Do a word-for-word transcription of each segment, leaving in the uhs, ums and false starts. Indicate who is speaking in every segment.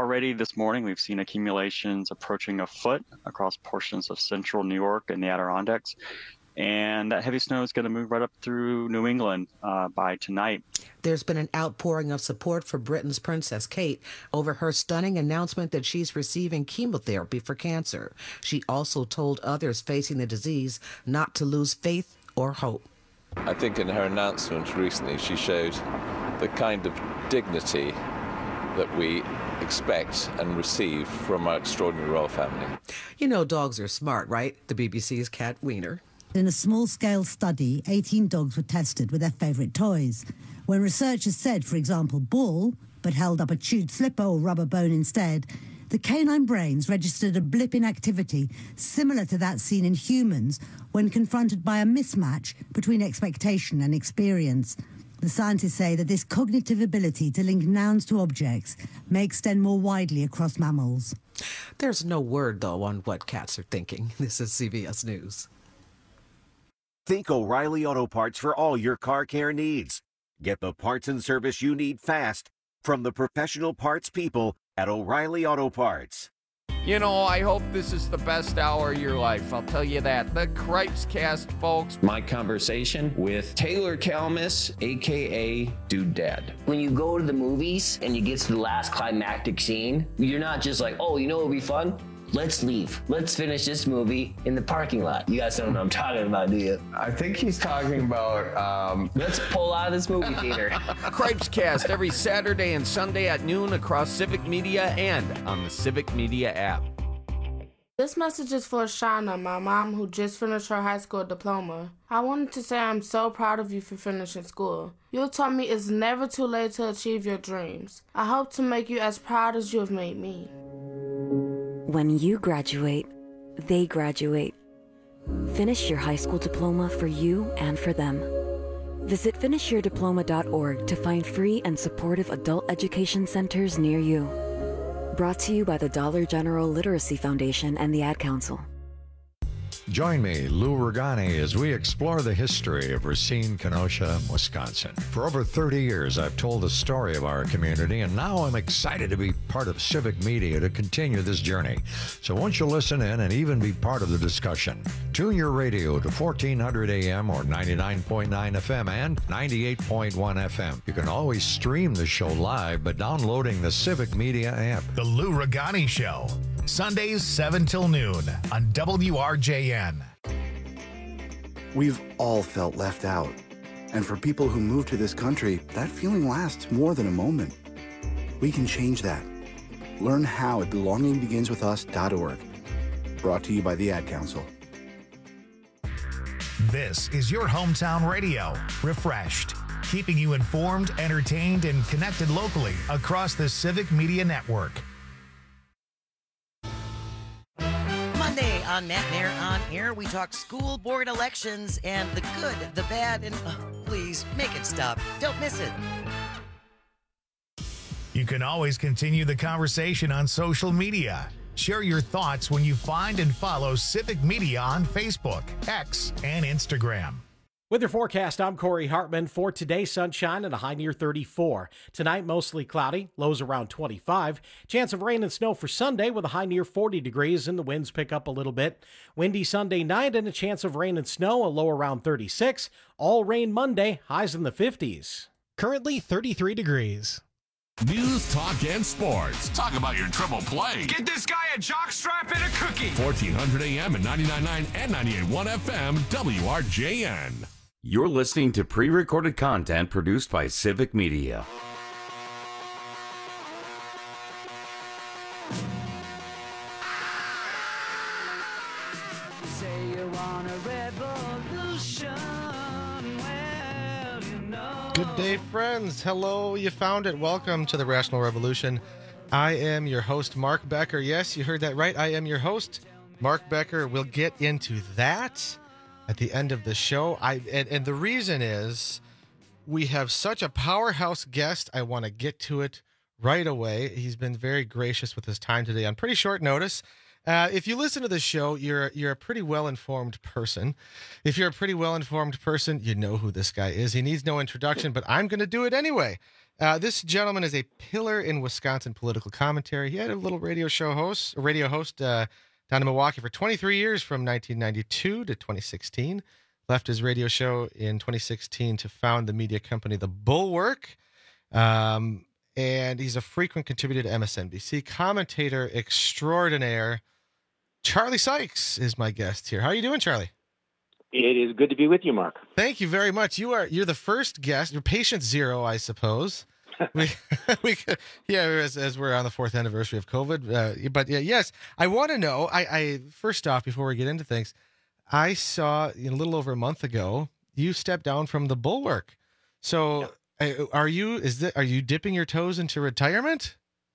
Speaker 1: already this morning. We've seen accumulations approaching a foot across portions of central New York and the Adirondacks. And that heavy snow is going to move right up through New England uh, by tonight.
Speaker 2: There's been an outpouring of support for Britain's Princess Kate over her stunning announcement that she's receiving chemotherapy for cancer. She also told others facing the disease not to lose faith or hope.
Speaker 3: I think in her announcement recently, she showed the kind of dignity that we expect and receive from our extraordinary royal family.
Speaker 2: You know dogs are smart, right? The B B C's Kat Wiener.
Speaker 4: In a small-scale study, eighteen dogs were tested with their favourite toys. When researchers said, for example, ball, but held up a chewed slipper or rubber bone instead, the canine brains registered a blip in activity similar to that seen in humans when confronted by a mismatch between expectation and experience. The scientists say that this cognitive ability to link nouns to objects may extend more widely across mammals.
Speaker 2: There's no word, though, on what cats are thinking. This is C B S News.
Speaker 5: Think O'Reilly Auto Parts for all your car care needs. Get the parts and service you need fast from the professional parts people at O'Reilly Auto Parts.
Speaker 6: You know, I hope this is the best hour of your life. I'll tell you that. The Cripes Cast, folks.
Speaker 7: My conversation with Taylor Kalmus, a k a. Dude Dad.
Speaker 8: When you go to the movies and you get to the last climactic scene, you're not just like, oh, you know what would be fun? Let's leave. Let's finish this movie in the parking lot. You guys don't know what I'm talking about, do you?
Speaker 7: I think he's talking about, um...
Speaker 8: Let's pull out of this movie theater.
Speaker 6: Cripes Cast every Saturday and Sunday at noon across Civic Media and on the Civic Media app.
Speaker 9: This message is for Shauna, my mom, who just finished her high school diploma. I wanted to say I'm so proud of you for finishing school. You taught me it's never too late to achieve your dreams. I hope to make you as proud as you have made me.
Speaker 10: When you graduate, they graduate. Finish your high school diploma for you and for them. Visit finish your diploma dot org to find free and supportive adult education centers near you. Brought to you by the Dollar General Literacy Foundation and the Ad Council.
Speaker 11: Join me, Lou Regani, as we explore the history of Racine, Kenosha, Wisconsin. For over thirty years, I've told the story of our community, and now I'm excited to be part of Civic Media to continue this journey. So won't you listen in and even be part of the discussion? Tune your radio to fourteen hundred A M or ninety-nine point nine F M and ninety-eight point one F M. You can always stream the show live by downloading the Civic Media app.
Speaker 12: The Lou Regani Show. Sundays, seven till noon on W R J N.
Speaker 13: We've all felt left out. And for people who move to this country, that feeling lasts more than a moment. We can change that. Learn how at belonging begins with us dot org. Brought to you by the Ad Council.
Speaker 12: This is your hometown radio, refreshed, keeping you informed, entertained, and connected locally across the Civic Media Network.
Speaker 14: Monday on Matt Mayer on Air, we talk school board elections and the good, the bad, and oh, please make it stop. Don't miss it.
Speaker 12: You can always continue the conversation on social media. Share your thoughts when you find and follow Civic Media on Facebook, X, and Instagram.
Speaker 15: With your forecast, I'm Corey Hartman. For today, sunshine and a high near thirty-four. Tonight, mostly cloudy, lows around twenty-five. Chance of rain and snow for Sunday with a high near forty degrees and the winds pick up a little bit. Windy Sunday night and a chance of rain and snow, a low around thirty-six. All rain Monday, highs in the fifties.
Speaker 16: Currently thirty-three degrees.
Speaker 17: News, talk, and sports. Talk about your triple play.
Speaker 18: Get this guy a jockstrap and a cookie.
Speaker 17: fourteen hundred A M and ninety-nine point nine and ninety-eight point one F M, W R J N.
Speaker 19: You're listening to pre-recorded content produced by Civic Media.
Speaker 20: Say you want a revolution. Well, you know.
Speaker 16: Good day, friends. Hello, you found it. Welcome to the Rational Revolution. I am your host, Mark Becker. Yes, you heard that right. I am your host, Mark Becker. We'll get into that at the end of the show. I and, and the reason is we have such a powerhouse guest. I want to get to it right away. He's been very gracious with his time today on pretty short notice. Uh, if you listen to the show, you're you're a pretty well-informed person. If you're a pretty well-informed person, you know who this guy is. He needs no introduction, but I'm going to do it anyway. Uh, this gentleman is a pillar in Wisconsin political commentary. He had a little radio show host, a radio host uh, down in Milwaukee for twenty-three years from nineteen ninety-two to twenty sixteen. Left his radio show in twenty sixteen to found the media company The Bulwark. Um, and he's a frequent contributor to M S N B C. Commentator extraordinaire. Charlie Sykes is my guest here. How are you doing, Charlie?
Speaker 21: It is good to be with you, Mark.
Speaker 16: Thank you very much. You are you're the first guest. You're patient zero, I suppose. we, we, yeah, as, as we're on the fourth anniversary of COVID. Uh, but yeah, yes, I want to know. I, I first off, before we get into things, I saw you know, a little over a month ago you stepped down from the Bulwark. So, uh, are you is that are you dipping your toes into retirement?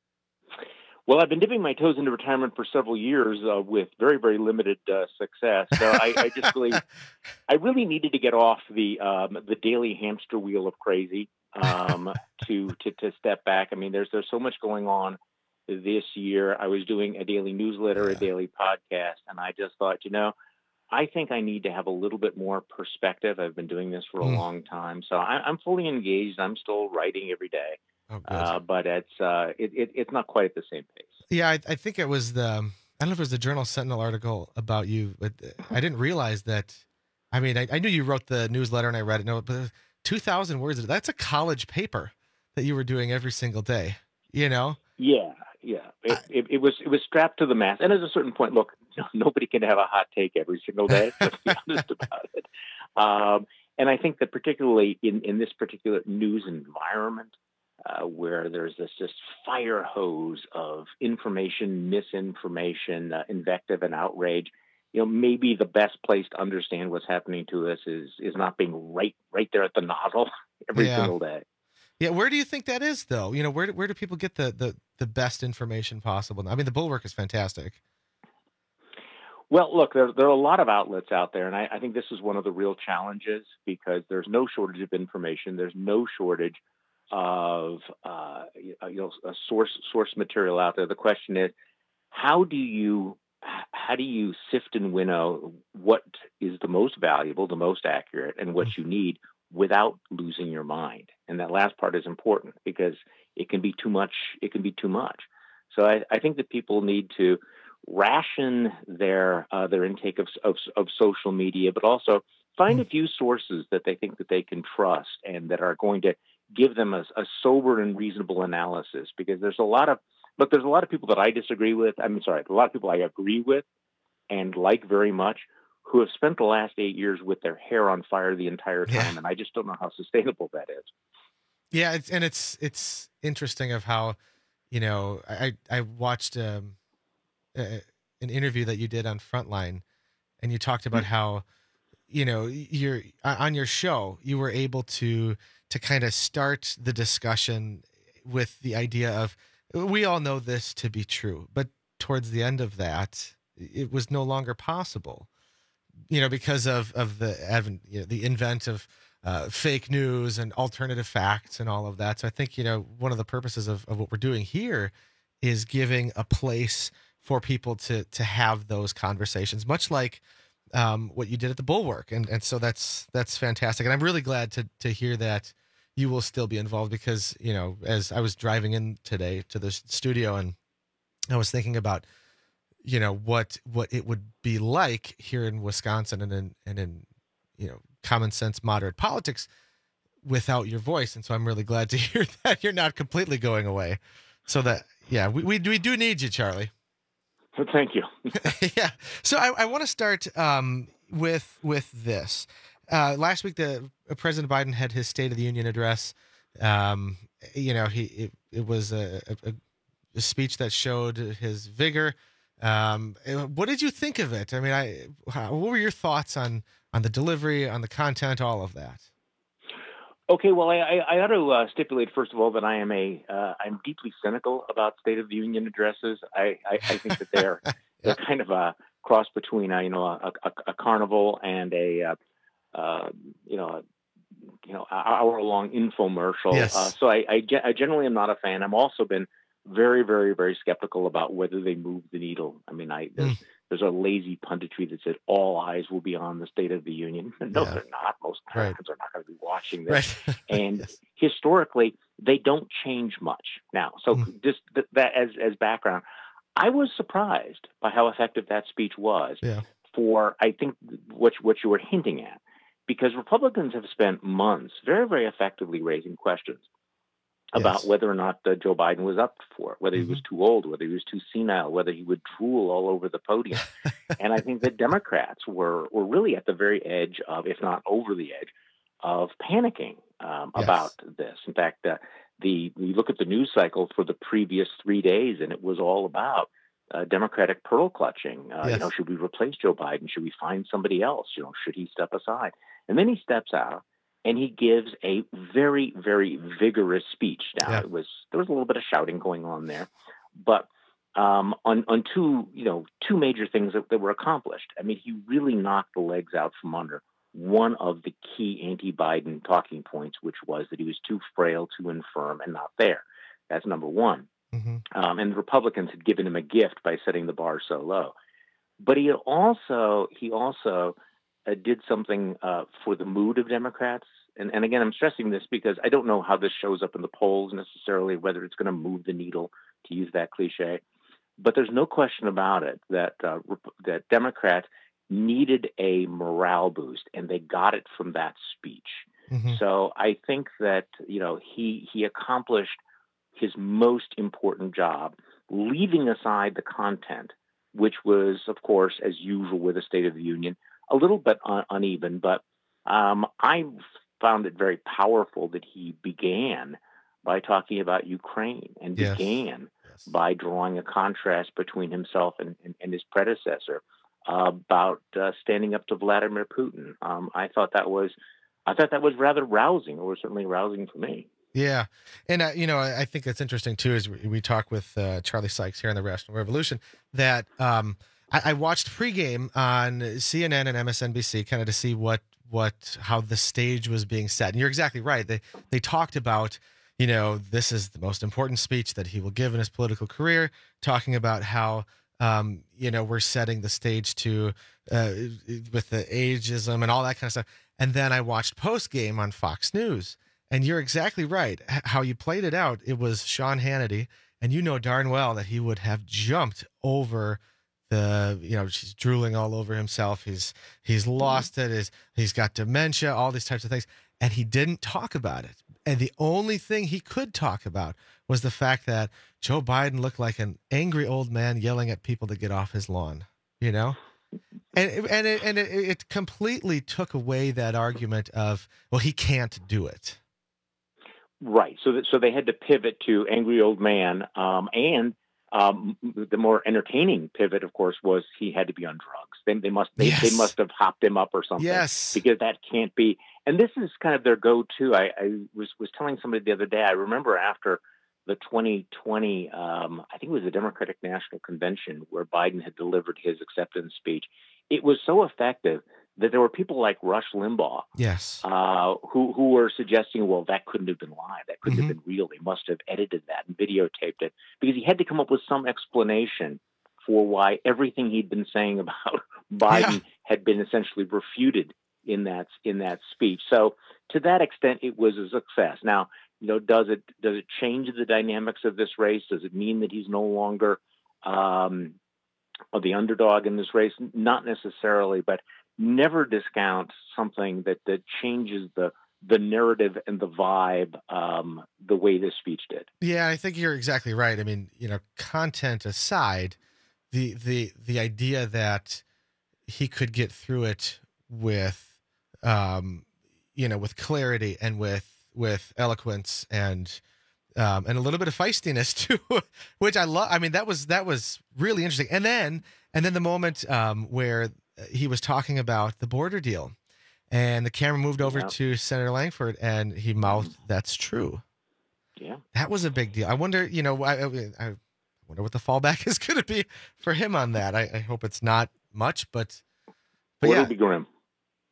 Speaker 21: Well, I've been dipping my toes into retirement for several years uh, with very, very limited uh, success. So I, I just really, I really needed to get off the um, the daily hamster wheel of crazy um, to, to to step back. I mean, there's there's so much going on this year. I was doing a daily newsletter, a daily podcast, and I just thought, you know, I think I need to have a little bit more perspective. I've been doing this for a mm. long time, so I, I'm fully engaged. I'm still writing every day. Oh, uh, but it's uh, it, it, it's not quite at the same pace.
Speaker 16: Yeah, I, I think it was the I don't know if it was the Journal Sentinel article about you, but I didn't realize that. I mean, I, I knew you wrote the newsletter and I read it. No, but two thousand words. That's a college paper that you were doing every single day. You know?
Speaker 21: Yeah, yeah. It, I, it, it was it was strapped to the mast. And at a certain point, look, no, nobody can have a hot take every single day. Let's be honest about it. Um, and I think that particularly in in this particular news environment. Uh, where there's this just fire hose of information, misinformation, uh, invective, and outrage. You know, maybe the best place to understand what's happening to us is is not being right right there at the nozzle every
Speaker 16: yeah.
Speaker 21: single day.
Speaker 16: Yeah, where do you think that is, though? You know, where do, where do people get the, the the best information possible? I mean, the Bulwark is fantastic.
Speaker 21: Well, look, there, there are a lot of outlets out there, and I, I think this is one of the real challenges because there's no shortage of information. There's no shortage of uh, you know a source source material out there. The question is, how do you how do you sift and winnow what is the most valuable, the most accurate, and what you need without losing your mind? And that last part is important because it can be too much. It can be too much. So I, I think that people need to ration their uh, their intake of, of of social media, but also find a few sources that they think that they can trust and that are going to give them a, a sober and reasonable analysis, because there's a lot of, look, there's a lot of people that I disagree with. I'm sorry, a lot of people I agree with and like very much who have spent the last eight years with their hair on fire the entire time. Yeah. And I just don't know how sustainable that is.
Speaker 16: Yeah. It's, and it's, it's interesting of how, you know, I, I watched um, a, an interview that you did on Frontline, and you talked about mm-hmm. how, you know, you're on your show, you were able to, to kind of start the discussion with the idea of, we all know this to be true, but towards the end of that, it was no longer possible, you know, because of, of the, you know, the invent of uh, fake news and alternative facts and all of that. So I think, you know, one of the purposes of, of what we're doing here is giving a place for people to, to have those conversations, much like um, what you did at the Bulwark. And, and so that's, that's fantastic. And I'm really glad to, to hear that you will still be involved, because, you know, as I was driving in today to the studio and I was thinking about, you know, what, what it would be like here in Wisconsin and in, and in, you know, common sense, moderate politics without your voice. And so I'm really glad to hear that you're not completely going away. So that, yeah, we, we, we do need you, Charlie.
Speaker 21: Thank you.
Speaker 16: Yeah. So I, I want to start um, with, with this. Uh, last week, the uh, President Biden had his State of the Union address. Um, you know, he it, it was a, a, a speech that showed his vigor. Um, what did you think of it? I mean, I how, what were your thoughts on on the delivery, on the content, all of that?
Speaker 21: Okay, well, I, I, I ought to uh, stipulate first of all that I am a uh, I'm deeply cynical about State of the Union addresses. I, I, I think that they're yeah. they're kind of a cross between a, you know a, a, a carnival and a uh, Uh, you know, you know, hour-long infomercial.
Speaker 16: Yes.
Speaker 21: Uh, so I, I, I generally am not a fan. I've also been very, very, very skeptical about whether they move the needle. I mean, I there's, mm. there's a lazy punditry that said all eyes will be on the State of the Union. No, yeah. they're not. Most Americans right. are not going to be watching this. Right. And yes. historically, they don't change much now. So mm. just th- that as as background, I was surprised by how effective that speech was
Speaker 16: yeah.
Speaker 21: for, I think, what what you were hinting at, because Republicans have spent months very, very effectively raising questions about yes. whether or not uh, Joe Biden was up for it, whether mm-hmm. he was too old, whether he was too senile, whether he would drool all over the podium. And I think that Democrats were, were really at the very edge of, if not over the edge, of panicking um, yes. about this. In fact, uh, the we look at the news cycle for the previous three days, and it was all about uh, Democratic pearl clutching. Uh, yes. You know, should we replace Joe Biden? Should we find somebody else? You know, should he step aside? And then he steps out. And he gives a very, very vigorous speech. Now, yeah. it was there was a little bit of shouting going on there, but um, on on two you know two major things that, that were accomplished. I mean, he really knocked the legs out from under one of the key anti-Biden talking points, which was that he was too frail, too infirm, and not there. That's number one.
Speaker 16: Mm-hmm.
Speaker 21: Um, and the Republicans had given him a gift by setting the bar so low. But he also he also. Uh, did something uh, for the mood of Democrats. And, and again, I'm stressing this because I don't know how this shows up in the polls necessarily, whether it's going to move the needle, to use that cliche. But there's no question about it that uh, that Democrats needed a morale boost, and they got it from that speech.
Speaker 16: Mm-hmm.
Speaker 21: So I think that, you know, he he accomplished his most important job, leaving aside the content, which was, of course, as usual with the State of the Union, a little bit un- uneven, but um, I found it very powerful that he began by talking about Ukraine and
Speaker 16: yes.
Speaker 21: began
Speaker 16: yes.
Speaker 21: by drawing a contrast between himself and, and, and his predecessor uh, about uh, standing up to Vladimir Putin. Um, I thought that was, I thought that was rather rousing, or certainly rousing for me.
Speaker 16: Yeah. And, uh, you know, I, I think it's interesting, too, as we, we talk with uh, Charlie Sykes here on the Rational Revolution, that um, I, I watched pregame on C N N and M S N B C kind of to see what, what, how the stage was being set. And you're exactly right. They, they talked about, you know, this is the most important speech that he will give in his political career, talking about how, um, you know, we're setting the stage to, uh, with the ageism and all that kind of stuff. And then I watched postgame on Fox News. And you're exactly right. How you played it out, it was Sean Hannity, and you know darn well that he would have jumped over the, you know, she's drooling all over himself. He's he's lost it. He's, he's got dementia, all these types of things. And he didn't talk about it. And the only thing he could talk about was the fact that Joe Biden looked like an angry old man yelling at people to get off his lawn, you know? And and it, and it, it completely took away that argument of, well, he can't do it.
Speaker 21: Right. So that, so they had to pivot to angry old man. Um, and um, the more entertaining pivot, of course, was he had to be on drugs. They, they must they, yes. they must have hopped him up or something.
Speaker 16: Yes.
Speaker 21: Because that can't be. And this is kind of their go-to. I, I was, was telling somebody the other day, I remember after the twenty twenty, um, I think it was the Democratic National Convention, where Biden had delivered his acceptance speech. It was so effective that there were people like Rush Limbaugh,
Speaker 16: yes,
Speaker 21: uh, who who were suggesting, well, that couldn't have been live, that couldn't mm-hmm. have been real. They must have edited that and videotaped it, because he had to come up with some explanation for why everything he'd been saying about Biden yeah. had been essentially refuted in that in that speech. So to that extent, it was a success. Now, you know, does it does it change the dynamics of this race? Does it mean that he's no longer um, the underdog in this race? Not necessarily, but never discount something that, that changes the the narrative and the vibe um, the way this speech did.
Speaker 16: Yeah, I think you're exactly right. I mean, you know, content aside, the the the idea that he could get through it with, um, you know, with clarity and with with eloquence and um, and a little bit of feistiness too, which I love. I mean, that was that was really interesting. And then and then the moment um, where he was talking about the border deal, and the camera moved over yeah. to Senator Langford, and he mouthed, "That's true."
Speaker 21: Yeah,
Speaker 16: that was a big deal. I wonder, you know, I, I wonder what the fallback is going to be for him on that. I, I hope it's not much, but but
Speaker 21: well,
Speaker 16: yeah,
Speaker 21: it'll be grim.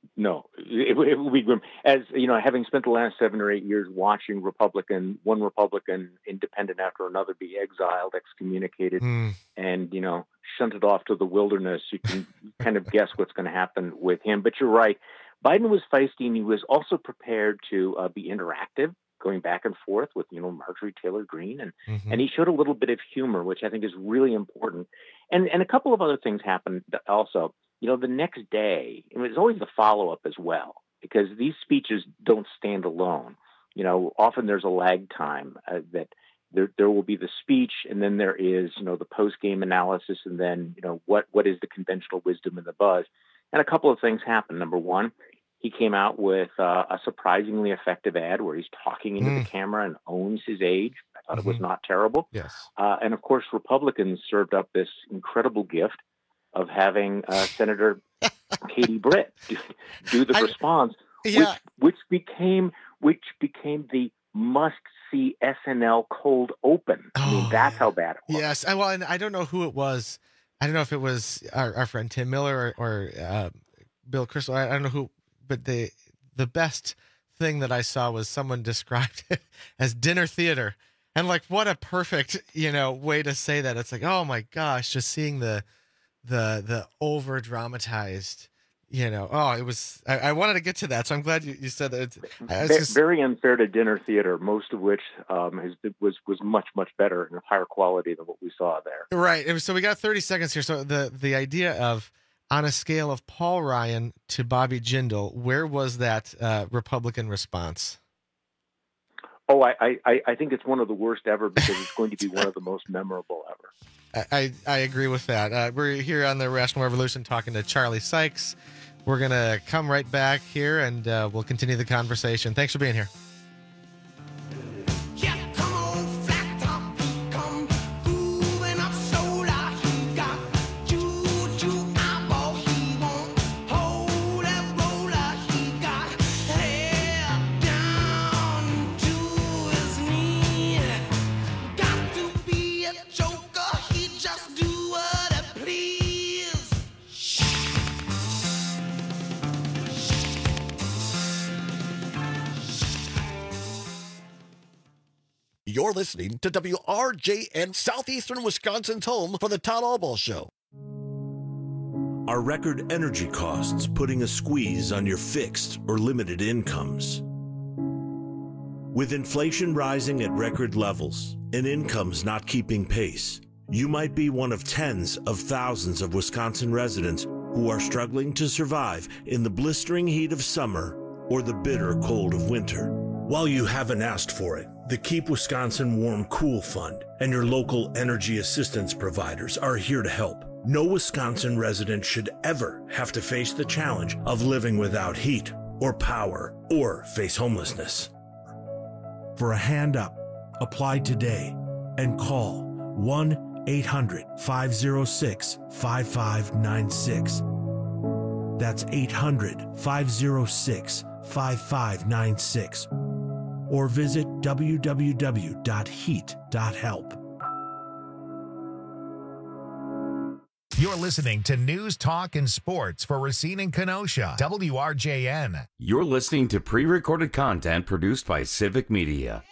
Speaker 21: No, it, it will be grim. As you know, having spent the last seven or eight years watching Republican, one Republican independent after another be exiled, excommunicated,
Speaker 16: Mm.
Speaker 21: and you know, shunted off to the wilderness, you can kind of guess what's going to happen with him. But you're right. Biden was feisty, and he was also prepared to uh, be interactive, going back and forth with, you know, Marjorie Taylor Greene. And,
Speaker 16: Mhm.
Speaker 21: and he showed a little bit of humor, which I think is really important. And, and a couple of other things happened also. You know, the next day, it was always the follow-up as well, because these speeches don't stand alone. You know, often there's a lag time uh, that there, there will be the speech, and then there is, you know, the post-game analysis, and then, you know, what, what is the conventional wisdom and the buzz. And a couple of things happened. Number one, he came out with uh, a surprisingly effective ad where he's talking into
Speaker 16: Mm.
Speaker 21: the camera and owns his age. I thought it was
Speaker 16: Mhm.
Speaker 21: not terrible.
Speaker 16: Yes.
Speaker 21: Uh, and of course, Republicans served up this incredible gift of having uh, Senator Katie Britt do, do the
Speaker 16: I-
Speaker 21: response,
Speaker 16: Yeah.
Speaker 21: which which became which became the must-see S N L cold open. I mean,
Speaker 16: Oh,
Speaker 21: that's how bad it was.
Speaker 16: Yes. I, well, and I don't know who it was. I don't know if it was our, our friend Tim Miller or, or uh, Bill Crystal. I, I don't know who, but the the best thing that I saw was someone described it as dinner theater. And like, what a perfect, you know, way to say that. It's like, oh my gosh, just seeing the the the over dramatized, you know. Oh, it was. I, I wanted to get to that, so I'm glad you, you said that. It's, I was
Speaker 21: Ve-
Speaker 16: just-
Speaker 21: Very unfair to dinner theater, most of which um, has, was was much much better and of higher quality than what we saw there.
Speaker 16: Right. And so we got thirty seconds here. So the the idea of, on a scale of Paul Ryan to Bobby Jindal, where was that uh, Republican response?
Speaker 21: Oh, I, I I think it's one of the worst ever because it's going to be one of the most memorable ever.
Speaker 16: I, I, I agree with that. Uh, we're here on the Rational Revolution talking to Charlie Sykes. We're going to come right back here and uh, we'll continue the conversation. Thanks for being here.
Speaker 1: You're listening to W R J N, Southeastern Wisconsin's home for the Todd Albaugh Show.
Speaker 22: Are record energy costs putting a squeeze on your fixed or limited incomes? With inflation rising at record levels and incomes not keeping pace, you might be one of tens of thousands of Wisconsin residents who are struggling to survive in the blistering heat of summer or the bitter cold of winter. While you haven't asked for it, the Keep Wisconsin Warm Cool Fund and your local energy assistance providers are here to help. No Wisconsin resident should ever have to face the challenge of living without heat or power or face homelessness. For a hand up, apply today and call one eight hundred, five oh six, five five nine six. That's eight hundred, five oh six, five five nine six. Or visit w w w dot heat dot help.
Speaker 12: You're listening to News, Talk, and Sports for Racine and Kenosha. W R J N.
Speaker 19: You're listening to pre-recorded content produced by Civic Media.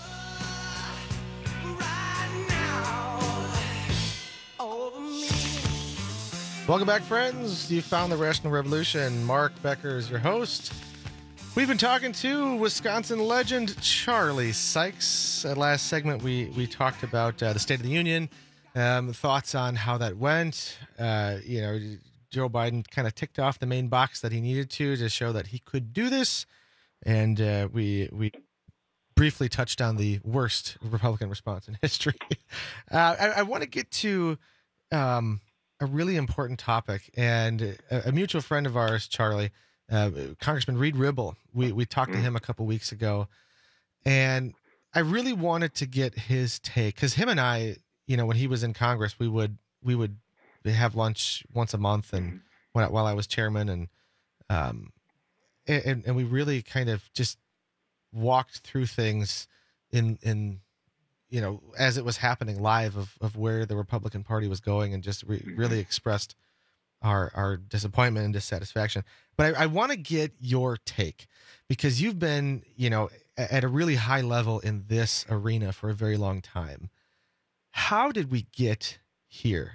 Speaker 16: Welcome back, friends. You found the Rational Revolution. Mark Becker is your host. We've been talking to Wisconsin legend Charlie Sykes. At last segment, we we talked about uh, the State of the Union, um, thoughts on how that went. Uh, you know, Joe Biden kind of ticked off the main box that he needed to to show that he could do this, and uh, we we briefly touched on the worst Republican response in history. uh, I, I want to get to um, a really important topic, and a, a mutual friend of ours, Charlie. Uh, Congressman Reed Ribble, we, we talked to him a couple weeks ago, and I really wanted to get his take because him and I, you know, when he was in Congress, we would we would have lunch once a month, and when, while I was chairman, and um, and and we really kind of just walked through things in in you know as it was happening live of of where the Republican Party was going, and just re- really expressed our our disappointment and dissatisfaction. But I, I want to get your take, because you've been, you know, at a really high level in this arena for a very long time. How did we get here?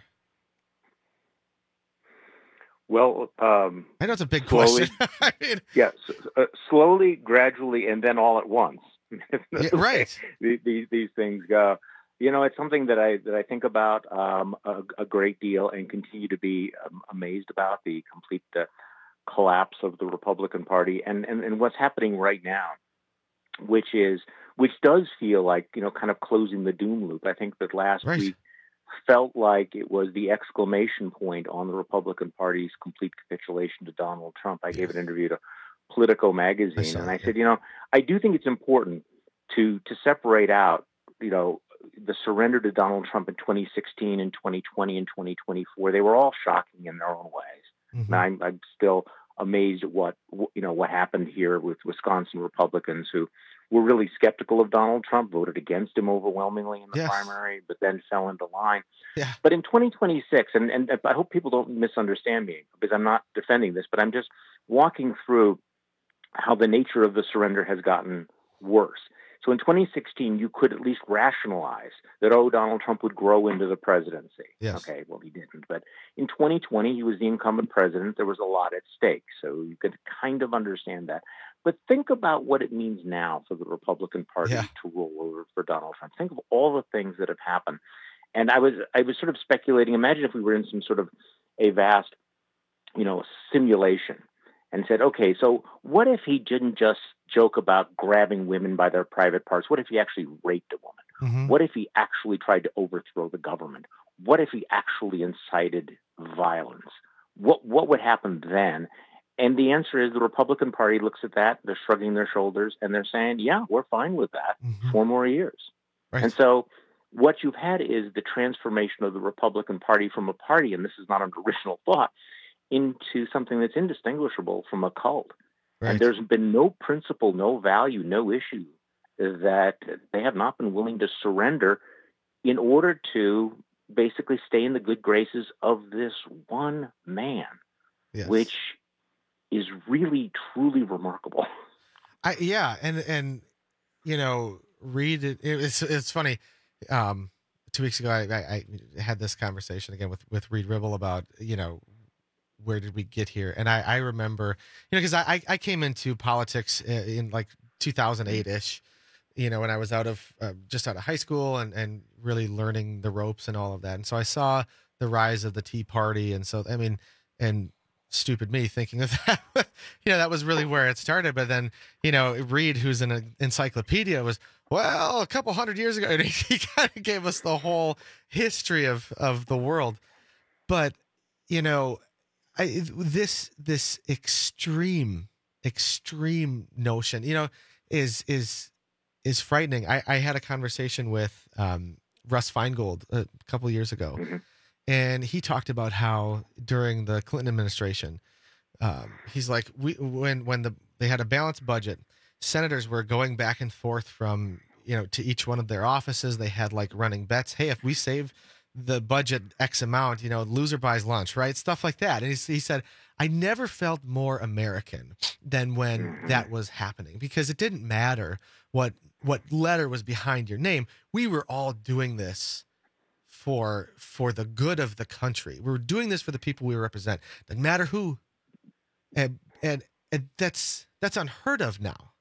Speaker 21: Well, um,
Speaker 16: I know it's a big
Speaker 21: slowly,
Speaker 16: question. I mean,
Speaker 21: yes, uh, slowly, gradually, and then all at once.
Speaker 16: Yeah, right.
Speaker 21: These, these these things go. You know, it's something that I that I think about um, a, a great deal and continue to be um, amazed about, the complete uh, collapse of the Republican Party and, and and what's happening right now, which is which does feel like, you know, kind of closing the doom loop. I think that last
Speaker 16: Right.
Speaker 21: week felt like it was the exclamation point on the Republican Party's complete capitulation to Donald Trump. I gave an interview to Politico magazine, and I said, you know, I do think it's important to to separate out, you know, the surrender to Donald Trump in twenty sixteen and twenty twenty and twenty twenty-four. They were all shocking in their own ways.
Speaker 16: Mm-hmm.
Speaker 21: And I'm, I'm still amazed at what, you know, what happened here with Wisconsin Republicans who were really skeptical of Donald Trump, voted against him overwhelmingly in the
Speaker 16: Yes.
Speaker 21: primary, but then fell into line.
Speaker 16: Yeah.
Speaker 21: But in twenty twenty-six, and, and I hope people don't misunderstand me because I'm not defending this, but I'm just walking through how the nature of the surrender has gotten worse. So in twenty sixteen, you could at least rationalize that, oh, Donald Trump would grow into the presidency.
Speaker 16: Yes.
Speaker 21: Okay, well, he didn't. But in twenty twenty, he was the incumbent president. There was a lot at stake. So you could kind of understand that. But think about what it means now for the Republican Party
Speaker 16: Yeah.
Speaker 21: to roll over for Donald Trump. Think of all the things that have happened. And I was I was sort of speculating. Imagine if we were in some sort of a vast, you know, simulation and said, okay, so what if he didn't just joke about grabbing women by their private parts? What if he actually raped a woman?
Speaker 16: Mm-hmm.
Speaker 21: What if he actually tried to overthrow the government? What if he actually incited violence? What what would happen then? And the answer is the Republican Party looks at that, they're shrugging their shoulders, and they're saying, yeah, we're fine with that.
Speaker 16: Mm-hmm.
Speaker 21: Four more years.
Speaker 16: Right.
Speaker 21: And so what you've had is the transformation of the Republican Party from a party, and this is not an original thought, into something that's indistinguishable from a cult.
Speaker 16: Right.
Speaker 21: And there's been no principle, no value, no issue that they have not been willing to surrender in order to basically stay in the good graces of this one man,
Speaker 16: Yes.
Speaker 21: which is really, truly remarkable.
Speaker 16: I, yeah, and and you know, Reed. It, it's it's funny. Um, two weeks ago, I, I, I had this conversation again with with Reed Ribble about, you know, where did we get here? And I, I remember, you know, because I I came into politics in, in like two thousand eight ish, you know, when I was out of uh, just out of high school and and really learning the ropes and all of that. And so I saw the rise of the Tea Party, and so I mean, and stupid me thinking of that, you know, that was really where it started. But then, you know, Reed, who's an encyclopedia, was, well, a couple hundred years ago, and he kind of gave us the whole history of, of the world. But, you know, I, this, this extreme, extreme notion, you know, is, is, is frightening. I, I had a conversation with um, Russ Feingold a couple of years ago.
Speaker 21: Mm-hmm.
Speaker 16: And he talked about how during the Clinton administration, um, he's like, we when when the they had a balanced budget, senators were going back and forth from, you know, to each one of their offices. They had like running bets. Hey, if we save the budget X amount, you know, loser buys lunch, right? Stuff like that. And he, he said, I never felt more American than when
Speaker 21: Mm-hmm.
Speaker 16: that was happening, because it didn't matter what what letter was behind your name. We were all doing this for for the good of the country. We were doing this for the people we represent. Doesn't matter who. And and, and that's that's unheard of now.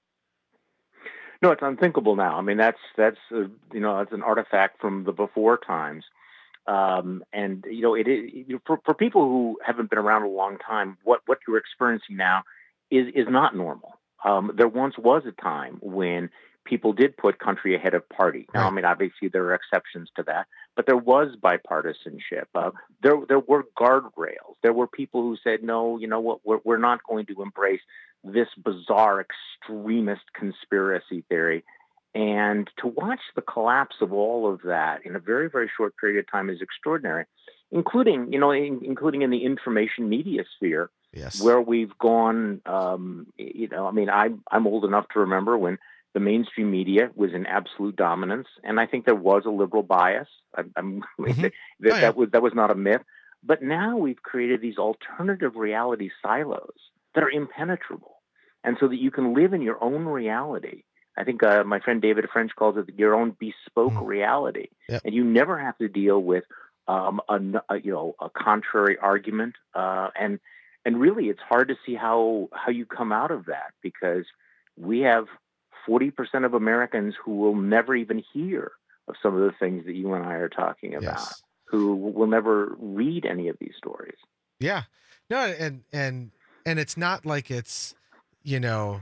Speaker 21: No, it's unthinkable now. I mean, that's that's uh, you know, that's an artifact from the before times. Um, and you know, it is for for people who haven't been around a long time. What what you're experiencing now is is not normal. Um, there once was a time when people did put country ahead of party. Now, I mean, obviously there are exceptions to that, but there was bipartisanship. Uh, there, there were guardrails. There were people who said, no, you know what, we're, we're not going to embrace this bizarre extremist conspiracy theory. And to watch the collapse of all of that in a very, very short period of time is extraordinary, including, you know, in, including in the information media sphere,
Speaker 16: yes,
Speaker 21: where we've gone, um, you know, I mean, I'm, I'm old enough to remember when the mainstream media was in absolute dominance, and I think there was a liberal bias. I, I'm,
Speaker 16: Mm-hmm.
Speaker 21: that,
Speaker 16: Oh, yeah.
Speaker 21: that was that was not a myth. But now we've created these alternative reality silos that are impenetrable. And so that you can live in your own reality. I think uh, my friend David French calls it your own bespoke mm. reality. Yep. And you never have to deal with um, a, a, you know, a contrary argument. Uh, and and really, it's hard to see how, how you come out of that, because we have forty percent of Americans who will never even hear of some of the things that you and I are talking about, yes. who will never read any of these stories.
Speaker 16: Yeah. No, and and and it's not like it's, you know,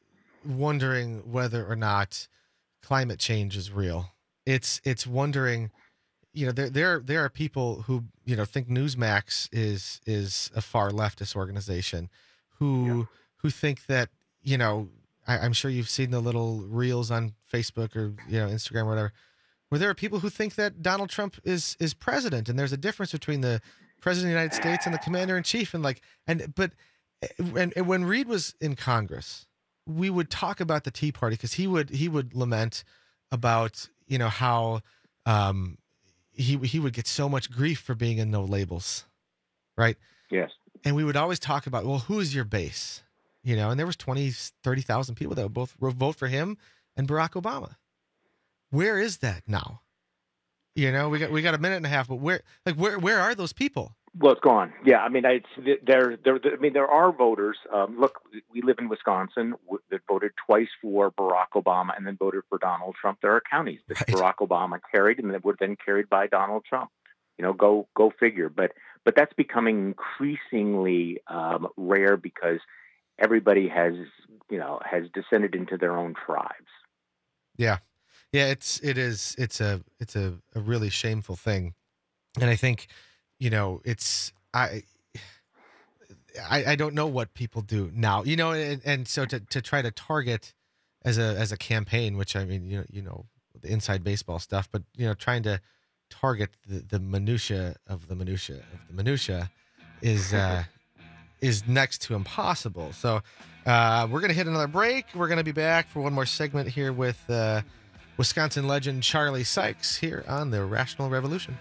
Speaker 16: wondering whether or not climate change is real. It's it's wondering, you know, there there there are people who, you know, think Newsmax is is a far leftist organization, who yeah. who think that, you know, I, I'm sure you've seen the little reels on Facebook or, you know, Instagram or whatever, where there are people who think that Donald Trump is is president, and there's a difference between the president of the United States and the commander in chief, and like and but and, and when Reid was in Congress, we would talk about the Tea Party, because he would he would lament about, you know, how um, he he would get so much grief for being in No Labels, right?
Speaker 21: Yes.
Speaker 16: And we would always talk about, well, who is your base? You know, and there was twenty, thirty thousand people that would both vote for him and Barack Obama. Where is that now? You know, we got we got a minute and a half, but where like where where are those people?
Speaker 21: Well, it's gone. Yeah, I mean, I, it's, there, there, I mean, there are voters. Um, look, we live in Wisconsin that voted twice for Barack Obama and then voted for Donald Trump. There are counties that right. Barack Obama carried and that were then carried by Donald Trump. You know, go go figure. But but that's becoming increasingly um, rare, because everybody has, you know, has descended into their own tribes.
Speaker 16: Yeah, yeah. It's it is it's a it's a, a really shameful thing, and I think, you know, it's I, I I don't know what people do now, you know, and, and so to, to try to target as a as a campaign, which I mean, you know, you know, the inside baseball stuff, but you know, trying to target the, the minutia of the minutia of the minutia is uh, is next to impossible. So uh, we're gonna hit another break. We're gonna be back for one more segment here with uh, Wisconsin legend Charlie Sykes here on the Rational Revolution.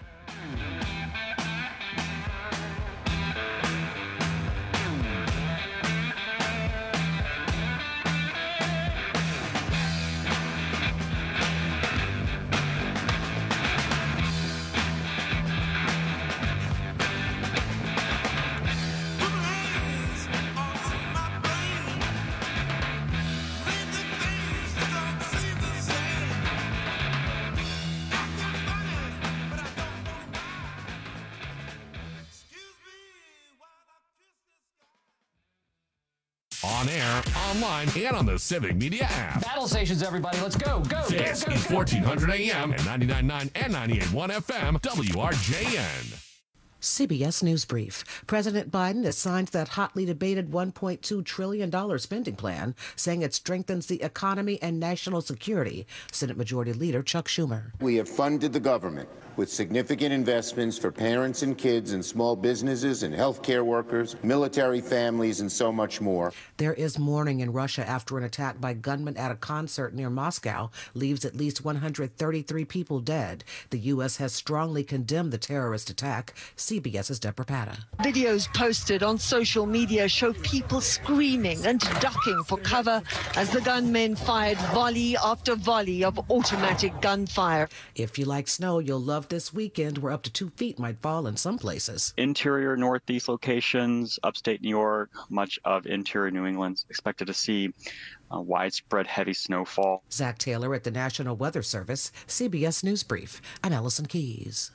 Speaker 17: On air, online, and on the Civic Media app.
Speaker 3: Battle stations, everybody. Let's go. Go.
Speaker 17: This
Speaker 3: go, go,
Speaker 17: is
Speaker 3: go.
Speaker 17: fourteen hundred A M and ninety-nine point nine and ninety-eight point one F M, W R J N.
Speaker 2: C B S News Brief. President Biden has signed that hotly debated one point two trillion dollars spending plan, saying it strengthens the economy and national security. Senate Majority Leader Chuck Schumer.
Speaker 4: We have funded the government with significant investments for parents and kids and small businesses and healthcare workers, military families, and so much more.
Speaker 2: There is mourning in Russia after an attack by gunmen at a concert near Moscow leaves at least one hundred thirty-three people dead. The U S has strongly condemned the terrorist attack. CBS's Deborah Patta.
Speaker 23: Videos posted on social media show people screaming and ducking for cover as the gunmen fired volley after volley of automatic gunfire.
Speaker 2: If you like snow, you'll love this weekend, where up to two feet might fall in some places.
Speaker 24: Interior Northeast locations, upstate New York, much of interior New England expected to see uh, widespread heavy snowfall.
Speaker 2: Zach Taylor at the National Weather Service, C B S News Brief. I'm Allison Keys.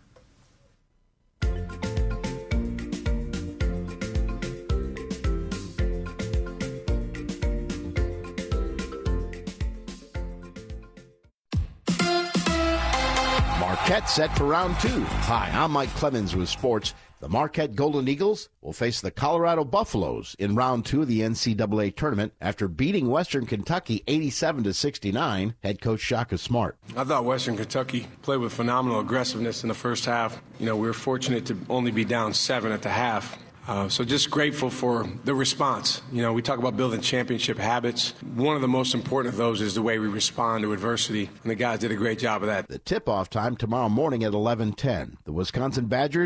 Speaker 1: Marquette set for round two. Hi, I'm Mike Clemens with sports. The Marquette Golden Eagles will face the Colorado Buffaloes in round two of the N C double A tournament after beating Western Kentucky eighty-seven to sixty-nine. Head coach Shaka Smart.
Speaker 25: I thought Western Kentucky played with phenomenal aggressiveness in the first half. You know, we were fortunate to only be down seven at the half. Uh, so just grateful for the response. You know, we talk about building championship habits. One of the most important of those is the way we respond to adversity, and the guys did a great job of that.
Speaker 1: The tip-off time tomorrow morning at eleven ten. The Wisconsin Badgers are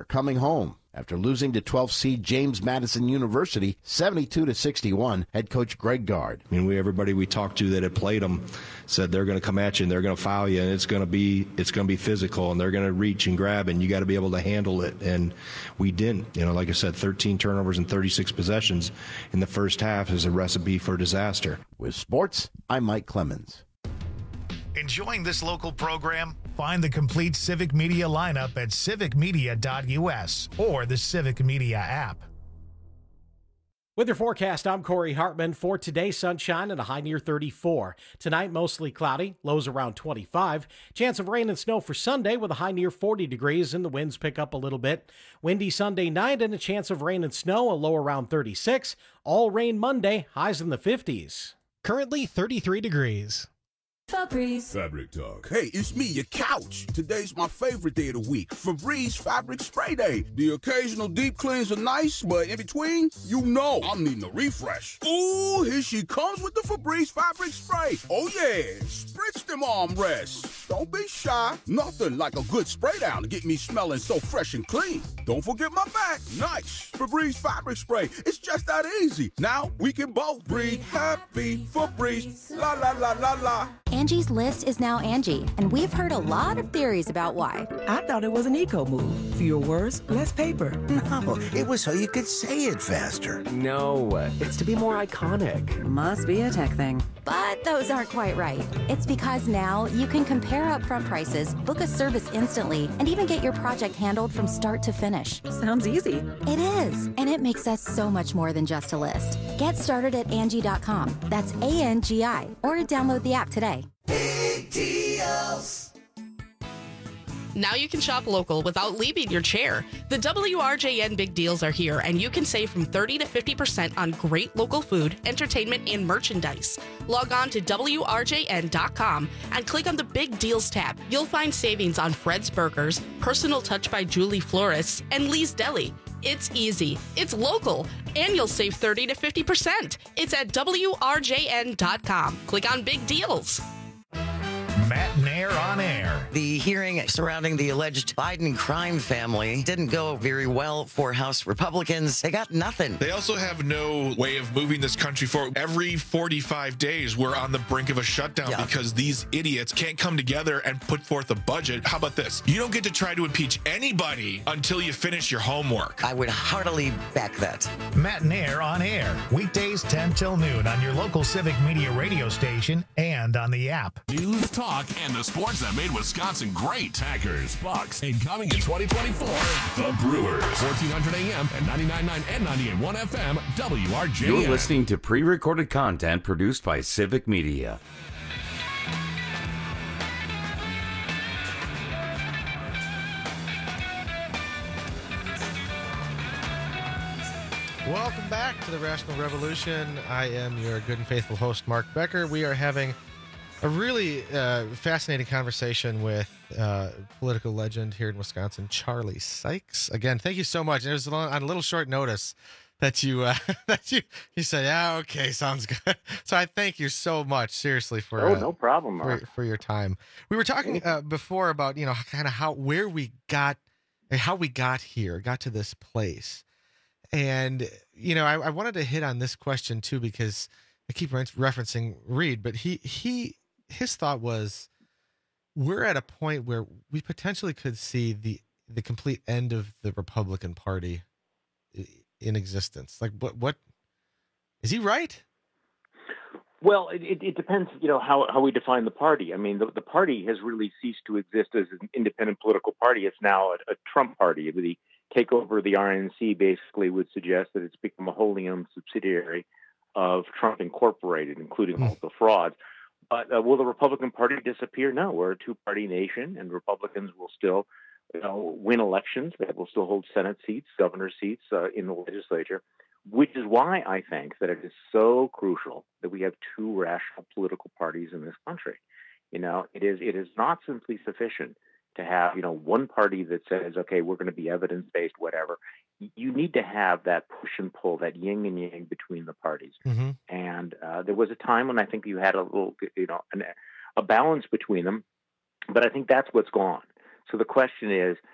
Speaker 1: coming home. After losing to twelfth seed James Madison University seventy-two to sixty-one, head coach Greg Gard.
Speaker 5: I mean, we everybody we talked to that had played them said they're going to come at you and they're going to foul you, and it's going to be it's going to be physical, and they're going to reach and grab, and you got to be able to handle it. And we didn't. You know, like I said, thirteen turnovers and thirty-six possessions in the first half is a recipe for disaster.
Speaker 1: With sports, I'm Mike Clemens.
Speaker 12: Enjoying this local program? Find the complete Civic Media lineup at civic media dot u s or the Civic Media app.
Speaker 15: With your forecast, I'm Corey Hartman. For today, sunshine and a high near thirty-four. Tonight, mostly cloudy, lows around twenty-five. Chance of rain and snow for Sunday with a high near forty degrees and the winds pick up a little bit. Windy Sunday night and a chance of rain and snow, a low around thirty-six. All rain Monday, highs in the fifties.
Speaker 6: Currently thirty-three degrees.
Speaker 7: Febreze. Fabric Talk. Hey, it's me, your couch. Today's my favorite day of the week. Febreze Fabric Spray Day. The occasional deep cleans are nice, but in between, you know I'm needing a refresh. Ooh, here she comes with the Febreze Fabric Spray. Oh yeah, spritz them armrests. Don't be shy. Nothing like a good spray down to get me smelling so fresh and clean. Don't forget my back. Nice. Febreze Fabric Spray. It's just that easy. Now we can both breathe happy. Febreze. La la la la la.
Speaker 8: Angie's List is now Angie, and we've heard a lot of theories about why.
Speaker 9: I thought it was an eco move. Fewer words, less paper.
Speaker 26: No, it was so you could say it faster.
Speaker 27: No, it's to be more iconic.
Speaker 8: Must be a tech thing. But those aren't quite right. It's because now you can compare upfront prices, book a service instantly, and even get your project handled from start to finish.
Speaker 9: Sounds easy.
Speaker 8: It is, and it makes us so much more than just a list. Get started at Angie dot com. That's A N G I, or download the app today.
Speaker 28: Big deals. Now you can shop local without leaving your chair. The W R J N Big Deals are here, and you can save from thirty to fifty percent on great local food, entertainment, and merchandise. Log on to W R J N dot com and click on the Big Deals tab. You'll find savings on Fred's Burgers, Personal Touch by Julie Florists, and Lee's Deli. It's easy, it's local, and you'll save thirty to fifty percent. It's at W R J N dot com. Click on Big Deals.
Speaker 12: Matt Nair on air.
Speaker 14: The hearing surrounding the alleged Biden crime family didn't go very well for House Republicans. They got nothing.
Speaker 29: They also have no way of moving this country forward. Every forty-five days, we're on the brink of a shutdown yeah. because these idiots can't come together and put forth a budget. How about this? You don't get to try to impeach anybody until you finish your homework.
Speaker 14: I would heartily back that.
Speaker 12: Matt Nair on air. Weekdays ten till noon on your local Civic Media radio station and on the app.
Speaker 17: News, talk, and the sports that made Wisconsin great. Packers, Bucks, and coming in twenty twenty-four, the Brewers. fourteen hundred A M and ninety-nine point nine and ninety-eight point one F M, W R J N.
Speaker 19: You're listening to pre-recorded content produced by Civic Media.
Speaker 16: Welcome back to the Rational Revolution. I am your good and faithful host, Mark Becker. We are having a really uh, fascinating conversation with uh, political legend here in Wisconsin, Charlie Sykes. Again, thank you so much. And it was on a little short notice that you uh, that you you said, yeah, okay, sounds good. So I thank you so much, seriously, for
Speaker 21: oh,
Speaker 16: uh,
Speaker 21: no problem, Mark.
Speaker 16: For, for your time. We were talking uh, before about you know kind of how where we got how we got here, got to this place, and you know I, I wanted to hit on this question too because I keep re- referencing Reed, but he he. his thought was we're at a point where we potentially could see the the complete end of the Republican Party in existence. Like what what is he right?
Speaker 21: Well, it, it, it depends, you know, how, how we define the party. I mean, the, the party has really ceased to exist as an independent political party. It's now a, a Trump party. The takeover of the R N C basically would suggest that it's become a wholly owned subsidiary of Trump Incorporated, including all the frauds. But uh, will the Republican Party disappear? No, we're a two-party nation, and Republicans will still, you know, win elections. They will still hold Senate seats, governor seats uh, in the legislature, which is why I think that it is so crucial that we have two rational political parties in this country. You know, it is it is not simply sufficient to have, you know, one party that says, okay, we're going to be evidence-based, whatever. You need to have that push and pull, that yin and yang between the parties. Mm-hmm. And uh, there was a time when I think you had a little, you know, an, a balance between them, but I think that's what's gone. So the question is,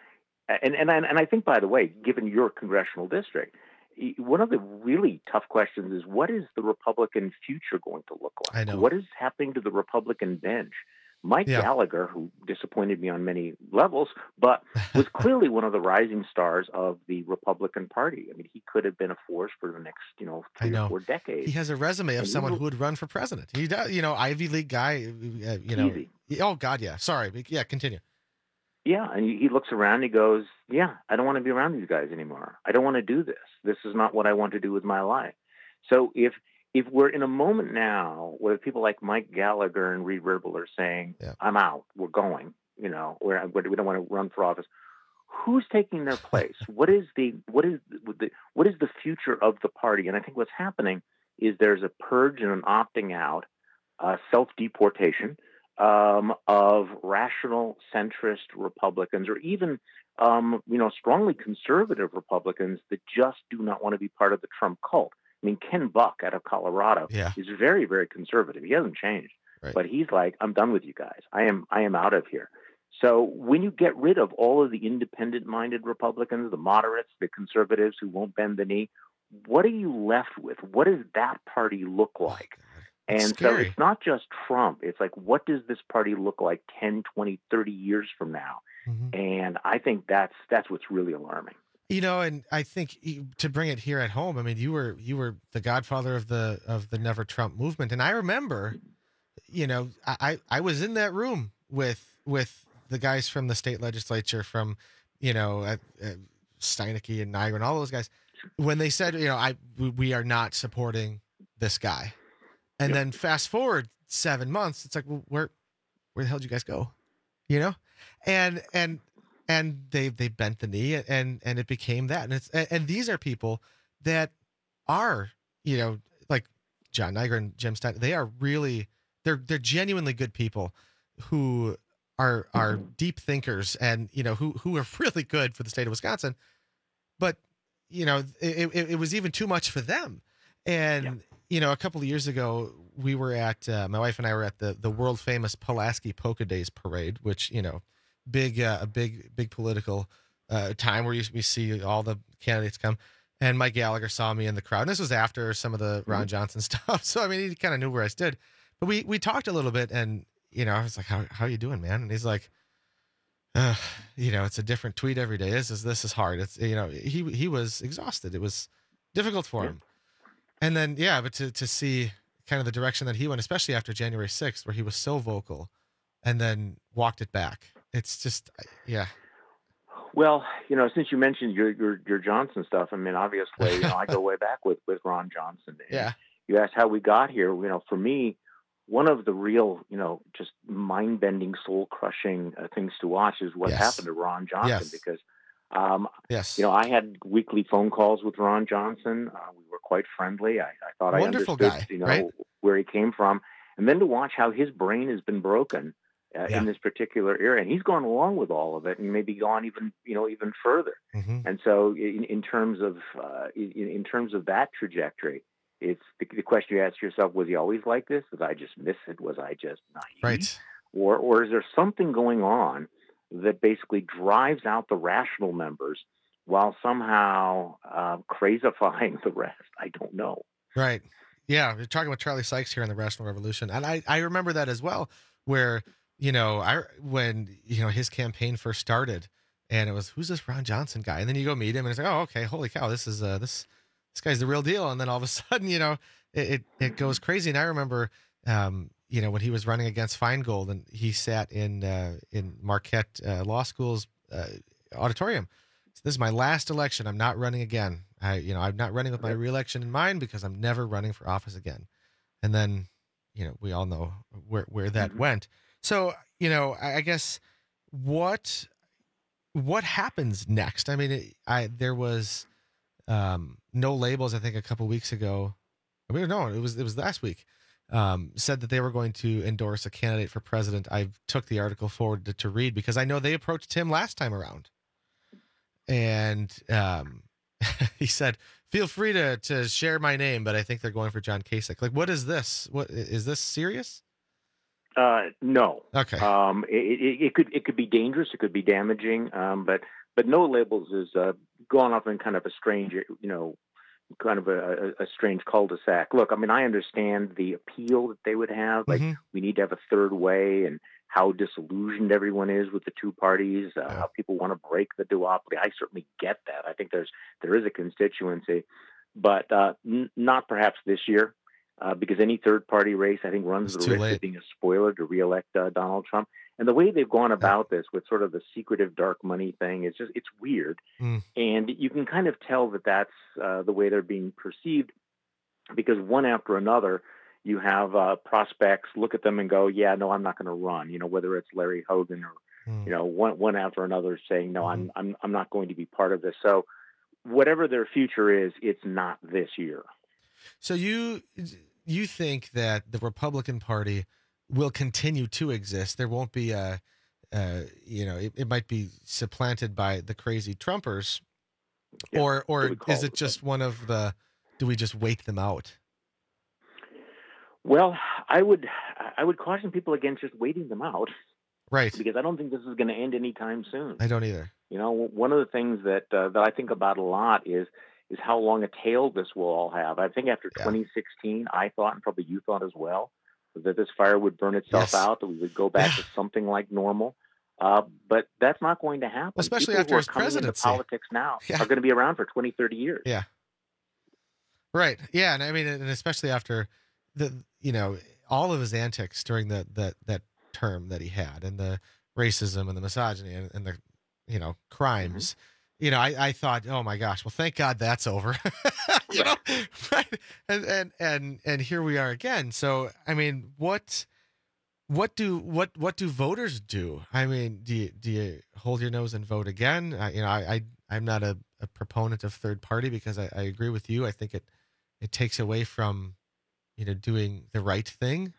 Speaker 21: And, and, and I think, by the way, given your congressional district, one of the really tough questions is what is the Republican future going to look like?
Speaker 16: I know.
Speaker 21: What is happening to the Republican bench? Mike
Speaker 16: Yeah.
Speaker 21: Gallagher, who disappointed me on many levels, but was clearly one of the rising stars of the Republican Party. I mean, he could have been a force for the next, you know,
Speaker 16: I
Speaker 21: three
Speaker 16: know.
Speaker 21: or four decades.
Speaker 16: He has a resume of
Speaker 21: And
Speaker 16: someone
Speaker 21: he-
Speaker 16: who would run for president. He does, you know, Ivy League guy. Uh, you know,
Speaker 21: Easy.
Speaker 16: Oh God, yeah. Sorry, but yeah. Continue.
Speaker 21: Yeah, and he looks around and he goes, yeah, I don't want to be around these guys anymore. I don't want to do this. This is not what I want to do with my life. So if if we're in a moment now where people like Mike Gallagher and Reed Ribble are saying, I'm out, we're going, you know, we're, we don't want to run for office, who's taking their place? what is the what is the what is the future of the party? And I think what's happening is there's a purge and an opting out, uh, self-deportation, um, of rational centrist Republicans, or even, um, you know, strongly conservative Republicans that just do not want to be part of the Trump cult. I mean, Ken Buck out of Colorado
Speaker 16: Yeah.
Speaker 21: is very, very conservative. He hasn't changed,
Speaker 16: Right.
Speaker 21: but he's like, I'm done with you guys. I am, I am out of here. So when you get rid of all of the independent-minded Republicans, the moderates, the conservatives who won't bend the knee, what are you left with? What does that party look like? And so
Speaker 16: scary.
Speaker 21: it's not just Trump. It's like, what does this party look like ten, twenty, thirty years from now?
Speaker 16: Mm-hmm.
Speaker 21: And I think that's that's what's really alarming.
Speaker 16: You know, and I think you- to bring it here at home, I mean, you were you were the godfather of the of the Never Trump movement, and I remember, you know, I I I was in that room with with the guys from the state legislature, from you know, uh, uh, Steineke and Niagara and all those guys, when they said, you know, I we, we are not supporting this guy, and
Speaker 21: Yep.
Speaker 16: then fast forward seven months, it's like, well, where where the hell did you guys go, you know, and and. And they they bent the knee, and and it became that. And it's and, and these are people that are, you know, like John Niagara and Jim Stein. They are really they're they're genuinely good people who are are deep thinkers, and you know who who are really good for the state of Wisconsin. But you know it it, it was even too much for them. And
Speaker 21: Yeah.
Speaker 16: you know a couple of years ago we were at uh, my wife and I were at the the world famous Pulaski Polka Days parade, which you know. Big, uh, a big, big political uh, time where you, we see all the candidates come, and Mike Gallagher saw me in the crowd. And this was after some of the Ron Johnson stuff, so I mean, he kind of knew where I stood. But we we talked a little bit, and you know, I was like, "How how you doing, man?" And he's like, uh, "You know, it's a different tweet every day. This is this is hard. It's you know, he he was exhausted. It was difficult for him." And then yeah, but to to see kind of the direction that he went, especially after January sixth, where he was so vocal, and then walked it back. It's just, yeah.
Speaker 21: Well, you know, since you mentioned your your, your Johnson stuff, I mean, obviously, you know, I go way back with, with Ron Johnson. And
Speaker 16: Yeah.
Speaker 21: You asked how we got here. You know, for me, one of the real, you know, just mind-bending, soul-crushing uh, things to watch is what
Speaker 16: Yes.
Speaker 21: happened to Ron Johnson.
Speaker 16: Yes.
Speaker 21: Because, um,
Speaker 16: Yes.
Speaker 21: you know, I had weekly phone calls with Ron Johnson. Uh, we were quite friendly. I, I thought
Speaker 16: Wonderful
Speaker 21: I understood,
Speaker 16: guy,
Speaker 21: you know,
Speaker 16: right?
Speaker 21: where he came from. And then to watch how his brain has been broken uh,
Speaker 16: Yeah.
Speaker 21: in this particular era, and he's gone along with all of it, and maybe gone even, you know, even further.
Speaker 16: Mhm.
Speaker 21: And so, in, in terms of uh, in, in terms of that trajectory, it's the, the question you ask yourself: was he always like this? Was I just miss it? Was I just naive?
Speaker 16: Right.
Speaker 21: Or, or is there something going on that basically drives out the rational members while somehow uh, crazifying the rest? I don't know.
Speaker 16: Right. Yeah. We're talking about Charlie Sykes here in the Rational Revolution. And I, I remember that as well, where, you know, I, when, you know, his campaign first started and it was, who's this Ron Johnson guy? And then you go meet him and it's like, oh, okay. Holy cow. This is, uh, this, this guy's the real deal. And then all of a sudden, you know, it, it, it goes crazy. And I remember, um, you know, when he was running against Feingold and he sat in, uh, in Marquette uh, Law School's uh, auditorium. So this is my last election. I'm not running again. I, you know, I'm not running with my reelection in mind because I'm never running for office again. And then, you know, we all know where, where that
Speaker 21: Mhm.
Speaker 16: went. So, you know, I, I guess what, what happens next? I mean, it, I, there was, um, No Labels, I think a couple weeks ago. I mean, no, it was, it was last week, um, said that they were going to endorse a candidate for president. I took the article forward to, to read because I know they approached him last time around. And, um, he said, feel free to, to share my name, but I think they're going for John Kasich. Like, what is this? What is this serious?
Speaker 21: Uh, no.
Speaker 16: Okay.
Speaker 21: Um, it, it, it could it could be dangerous. It could be damaging. Um, but but no labels is uh, gone off in kind of a strange, you know, kind of a, a strange cul-de-sac. Look, I mean, I understand the appeal that they would have. Like,
Speaker 16: Mm-hmm.
Speaker 21: we need to have a third way, and how disillusioned everyone is with the two parties, uh, how people want to break the duopoly. I certainly get that. I think there's there is a constituency, but uh, n- not perhaps this year, uh, because any third-party race, I think, runs
Speaker 16: It's
Speaker 21: the
Speaker 16: too
Speaker 21: risk
Speaker 16: late.
Speaker 21: of being a spoiler to reelect uh, Donald Trump. And the way they've gone about this with sort of the secretive dark money thing, is just it's weird.
Speaker 16: Mm.
Speaker 21: And you can kind of tell that that's uh, the way they're being perceived, because one after another, you have uh, prospects look at them and go, yeah, no, I'm not going to run. You know, whether it's Larry Hogan or,
Speaker 16: Mm.
Speaker 21: you know, one, one after another saying, no, I'm, I'm, I'm not going to be part of this. So whatever their future is, it's not this year.
Speaker 16: So you you think that the Republican Party will continue to exist? There won't be a, uh, you know, it, it might be supplanted by the crazy Trumpers,
Speaker 21: Yeah,
Speaker 16: or or
Speaker 21: what we call
Speaker 16: is it just one of the? Do we just wait them out?
Speaker 21: Well, I would I would caution people against just waiting them out,
Speaker 16: Right.
Speaker 21: because I don't think this is going to end anytime soon.
Speaker 16: I don't either.
Speaker 21: You know, one of the things that uh, that I think about a lot is is how long a tail this will all have. I think after twenty sixteen, I thought, and probably you thought as well, that this fire would burn itself
Speaker 16: Yes.
Speaker 21: out, that we would go back to something like normal. Uh, but that's not going to happen.
Speaker 16: Especially
Speaker 21: People
Speaker 16: after
Speaker 21: who are
Speaker 16: his
Speaker 21: coming into
Speaker 16: presidency.
Speaker 21: politics now
Speaker 16: Yeah.
Speaker 21: are going to be around for twenty, thirty years.
Speaker 16: Yeah. Right. Yeah, and I mean, and especially after the, you know, all of his antics during the that that term that he had, and the racism and the misogyny and, and the, you know, crimes. You know, I, I thought, oh my gosh, well, thank God that's over. you know, right? And and and and here we are again. So, I mean, what what do what what do voters do? I mean, do you do you hold your nose and vote again? I, you know, I, I I'm not a, a proponent of third party, because I, I agree with you. I think it it takes away from, you know, doing the right thing.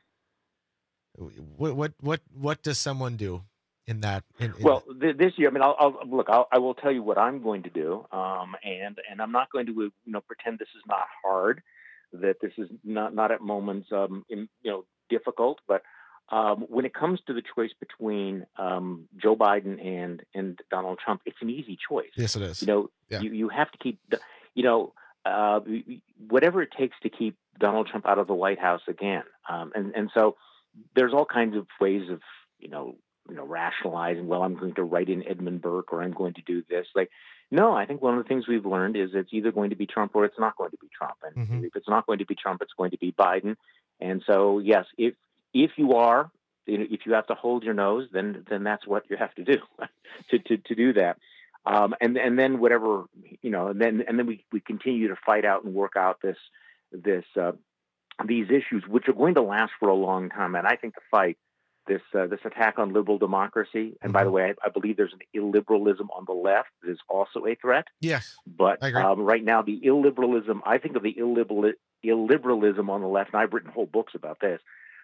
Speaker 16: What what what what does someone do in that? In, in
Speaker 21: Well, th- this year, I mean, I'll, I'll look. I'll, I will tell you what I'm going to do, um, and and I'm not going to, you know, pretend this is not hard, that this is not not at moments, um, in, you know, difficult. But um, when it comes to the choice between um, Joe Biden and and Donald Trump, it's an easy choice.
Speaker 16: Yes, it is.
Speaker 21: You know,
Speaker 16: Yeah.
Speaker 21: you you have to keep, the- you know, uh, whatever it takes to keep Donald Trump out of the White House again, um, and and so there's all kinds of ways of, you know. you know, rationalizing, well, I'm going to write in Edmund Burke, or I'm going to do this. Like, no, I think one of the things we've learned is it's either going to be Trump or it's not going to be Trump. And
Speaker 16: Mhm.
Speaker 21: if it's not going to be Trump, it's going to be Biden. And so, yes, if if you are, you know, if you have to hold your nose, then then that's what you have to do to, to, to do that. Um, and and then whatever, you know, and then and then we, we continue to fight out and work out this this uh, these issues, which are going to last for a long time. And I think the fight, this uh, this attack on liberal democracy, and by the way, I, I believe there's an illiberalism on the left that is also a threat.
Speaker 16: Yes.
Speaker 21: But
Speaker 16: I agree.
Speaker 21: um, right now, the illiberalism, I think of the illiberal, illiberalism on the left, and I've written whole books about this.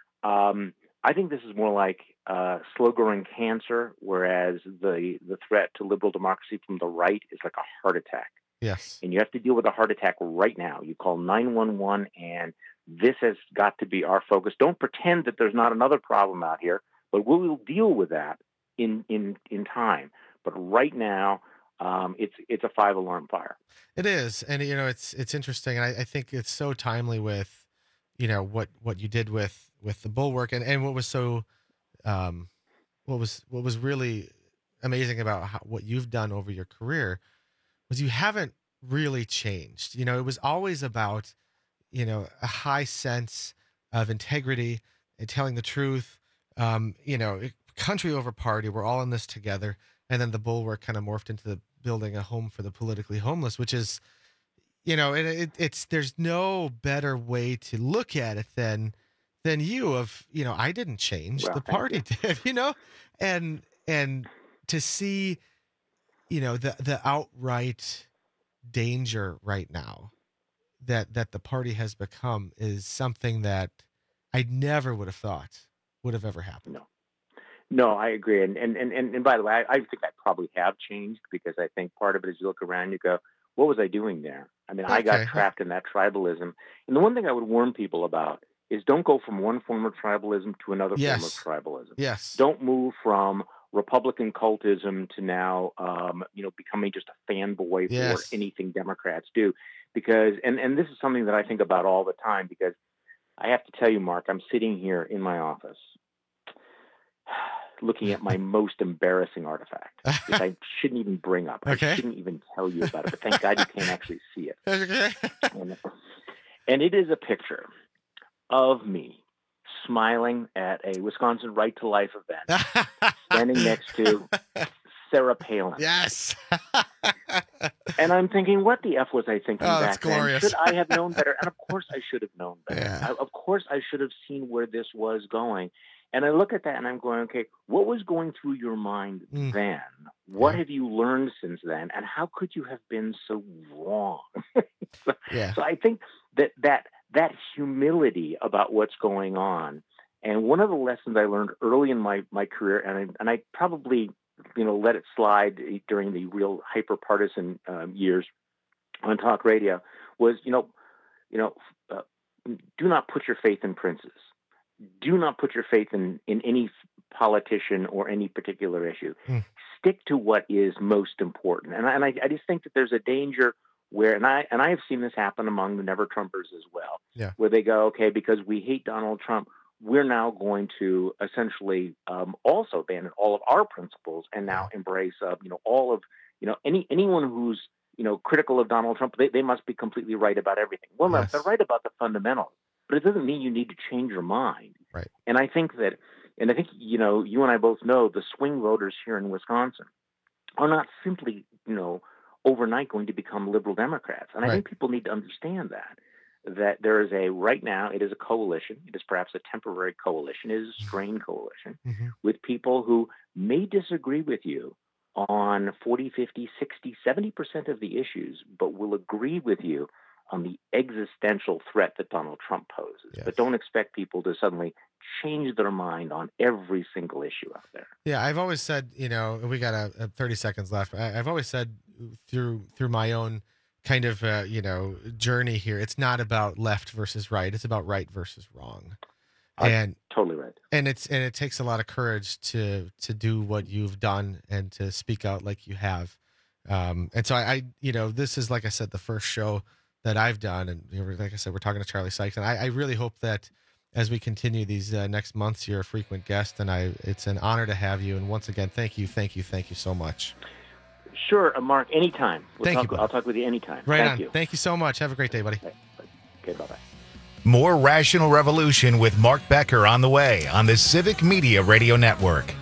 Speaker 21: Um, I think this is more like uh, slow-growing cancer, whereas the the threat to liberal democracy from the right is like a heart attack.
Speaker 16: Yes.
Speaker 21: And you have to deal with a heart attack right now. You call nine one one, and this has got to be our focus. Don't pretend that there's not another problem out here, but we will deal with that in in, in time. But right now, um, it's it's a five-alarm fire.
Speaker 16: It is, and you know, it's it's interesting, and I, I think it's so timely with, you know, what what you did with with the Bulwark, and, and what was so, um, what was what was really amazing about how, what you've done over your career was you haven't really changed. You know, it was always about, you know, a high sense of integrity and telling the truth. Um, you know, country over party, we're all in this together. And then the Bulwark kind of morphed into the building a home for the politically homeless, which is, you know, it, it, it's there's no better way to look at it than than you of, you know, I didn't change,
Speaker 21: Well,
Speaker 16: the
Speaker 21: thank
Speaker 16: party did, you know, and and to see, you know, the the outright danger right now that that the party has become is something that I never would have thought would have ever happened.
Speaker 21: No. No, I agree. And and, and, and by the way, I, I think I probably have changed, because I think part of it is you look around and you go, what was I doing there? I mean, I got
Speaker 16: Okay.
Speaker 21: trapped in that tribalism. And the one thing I would warn people about is don't go from one form of tribalism to another
Speaker 16: Yes.
Speaker 21: form of tribalism.
Speaker 16: Yes.
Speaker 21: Don't move from Republican cultism to now, um, you know, becoming just a fanboy
Speaker 16: Yes.
Speaker 21: for anything Democrats do. Because, and, and this is something that I think about all the time, because I have to tell you, Mark, I'm sitting here in my office looking at my most embarrassing artifact, which I shouldn't even bring up.
Speaker 16: Okay.
Speaker 21: I shouldn't even tell you about it, but thank God you can't actually see it.
Speaker 16: Okay.
Speaker 21: And, and it is a picture of me smiling at a Wisconsin Right to Life event, standing next to Sarah Palin.
Speaker 16: Yes.
Speaker 21: And I'm thinking, what the F was I thinking
Speaker 16: Oh,
Speaker 21: back
Speaker 16: it's glorious.
Speaker 21: then? Should I have known better? And of course I should have known better.
Speaker 16: Yeah.
Speaker 21: I, of course I should have seen where this was going. And I look at that and I'm going, okay, what was going through your mind
Speaker 16: Mm.
Speaker 21: then? What
Speaker 16: Yeah.
Speaker 21: have you learned since then? And how could you have been so wrong? so,
Speaker 16: Yeah.
Speaker 21: so I think that, that that humility about what's going on, and one of the lessons I learned early in my, my career, and I, and I probably, you know, let it slide during the real hyper-partisan um, years on talk radio, was, you know, you know, uh, do not put your faith in princes. Do not put your faith in, in any politician or any particular issue.
Speaker 16: Mm.
Speaker 21: Stick to what is most important. And I, and I, I just think that there's a danger where, and I and I have seen this happen among the Never Trumpers as well,
Speaker 16: Yeah.
Speaker 21: where they go, okay, because we hate Donald Trump, we're now going to essentially um, also abandon all of our principles and now embrace, uh, you know, all of, you know, any anyone who's, you know, critical of Donald Trump, they, they must be completely right about everything. Well, no,
Speaker 16: Yes.
Speaker 21: they're right about the fundamentals, but it doesn't mean you need to change your mind.
Speaker 16: Right.
Speaker 21: And I think that, and I think, you know, you and I both know the swing voters here in Wisconsin are not simply, you know, overnight going to become liberal Democrats. And I
Speaker 16: Right.
Speaker 21: think people need to understand that, that there is a, right now, it is a coalition. It is perhaps a temporary coalition. It is a strained coalition
Speaker 16: Mm-hmm.
Speaker 21: with people who may disagree with you on forty, fifty, sixty, seventy percent of the issues, but will agree with you on the existential threat that Donald Trump poses.
Speaker 16: Yes.
Speaker 21: But don't expect people to suddenly change their mind on every single issue out there.
Speaker 16: Yeah, I've always said, you know, we got a, a thirty seconds left. I, I've always said through through my own kind of uh, you know journey here, it's not about left versus right. It's about right versus wrong.
Speaker 21: I'm
Speaker 16: And
Speaker 21: totally right.
Speaker 16: and it's and it takes a lot of courage to to do what you've done and to speak out like you have. Um, and so I, I, you know, this is, like I said, the first show that I've done, and you know, like I said, we're talking to Charlie Sykes, and I, I really hope that as we continue these uh, next months, you're a frequent guest, and I, it's an honor to have you. And once again, thank you, thank you, thank you so much.
Speaker 21: Sure, uh, Mark, anytime. We'll
Speaker 16: Thank
Speaker 21: talk,
Speaker 16: you, bud.
Speaker 21: I'll talk with you anytime.
Speaker 16: Right
Speaker 21: Thank
Speaker 16: on.
Speaker 21: you.
Speaker 16: Thank you so much. Have a great day, buddy.
Speaker 21: Okay, bye-bye.
Speaker 12: More Rational Revolution with Mark Becker on the way on the Civic Media Radio Network.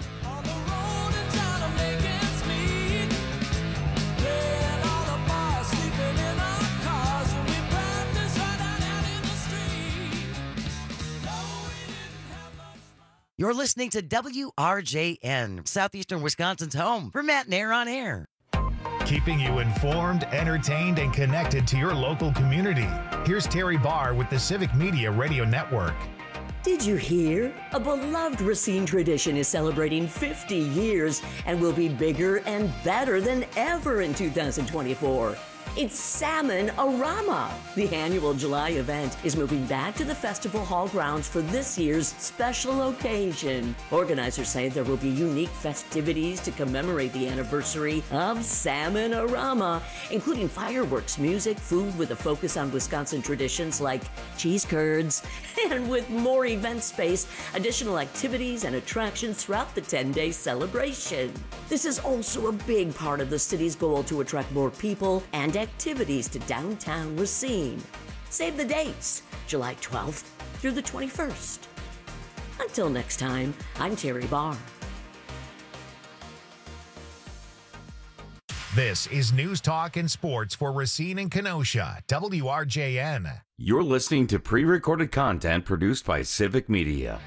Speaker 14: You're listening to W R J N, Southeastern Wisconsin's home for Matt Nair on Air.
Speaker 12: Keeping you informed, entertained, and connected to your local community. Here's Terry Barr with the Civic Media Radio Network.
Speaker 3: Did you hear? A beloved Racine tradition is celebrating fifty years and will be bigger and better than ever in two thousand twenty-four. It's Salmon-A-Rama. The annual July event is moving back to the Festival Hall grounds for this year's special occasion. Organizers say there will be unique festivities to commemorate the anniversary of Salmon-A-Rama, including fireworks, music, food with a focus on Wisconsin traditions like cheese curds, and with more event space, additional activities and attractions throughout the ten-day celebration. This is also a big part of the city's goal to attract more people and activities to downtown Racine. Save the dates, July twelfth through the twenty-first. Until next time, I'm Terry Barr.
Speaker 12: This is News Talk and Sports for Racine and Kenosha, W R J N.
Speaker 19: You're listening to pre-recorded content produced by Civic Media.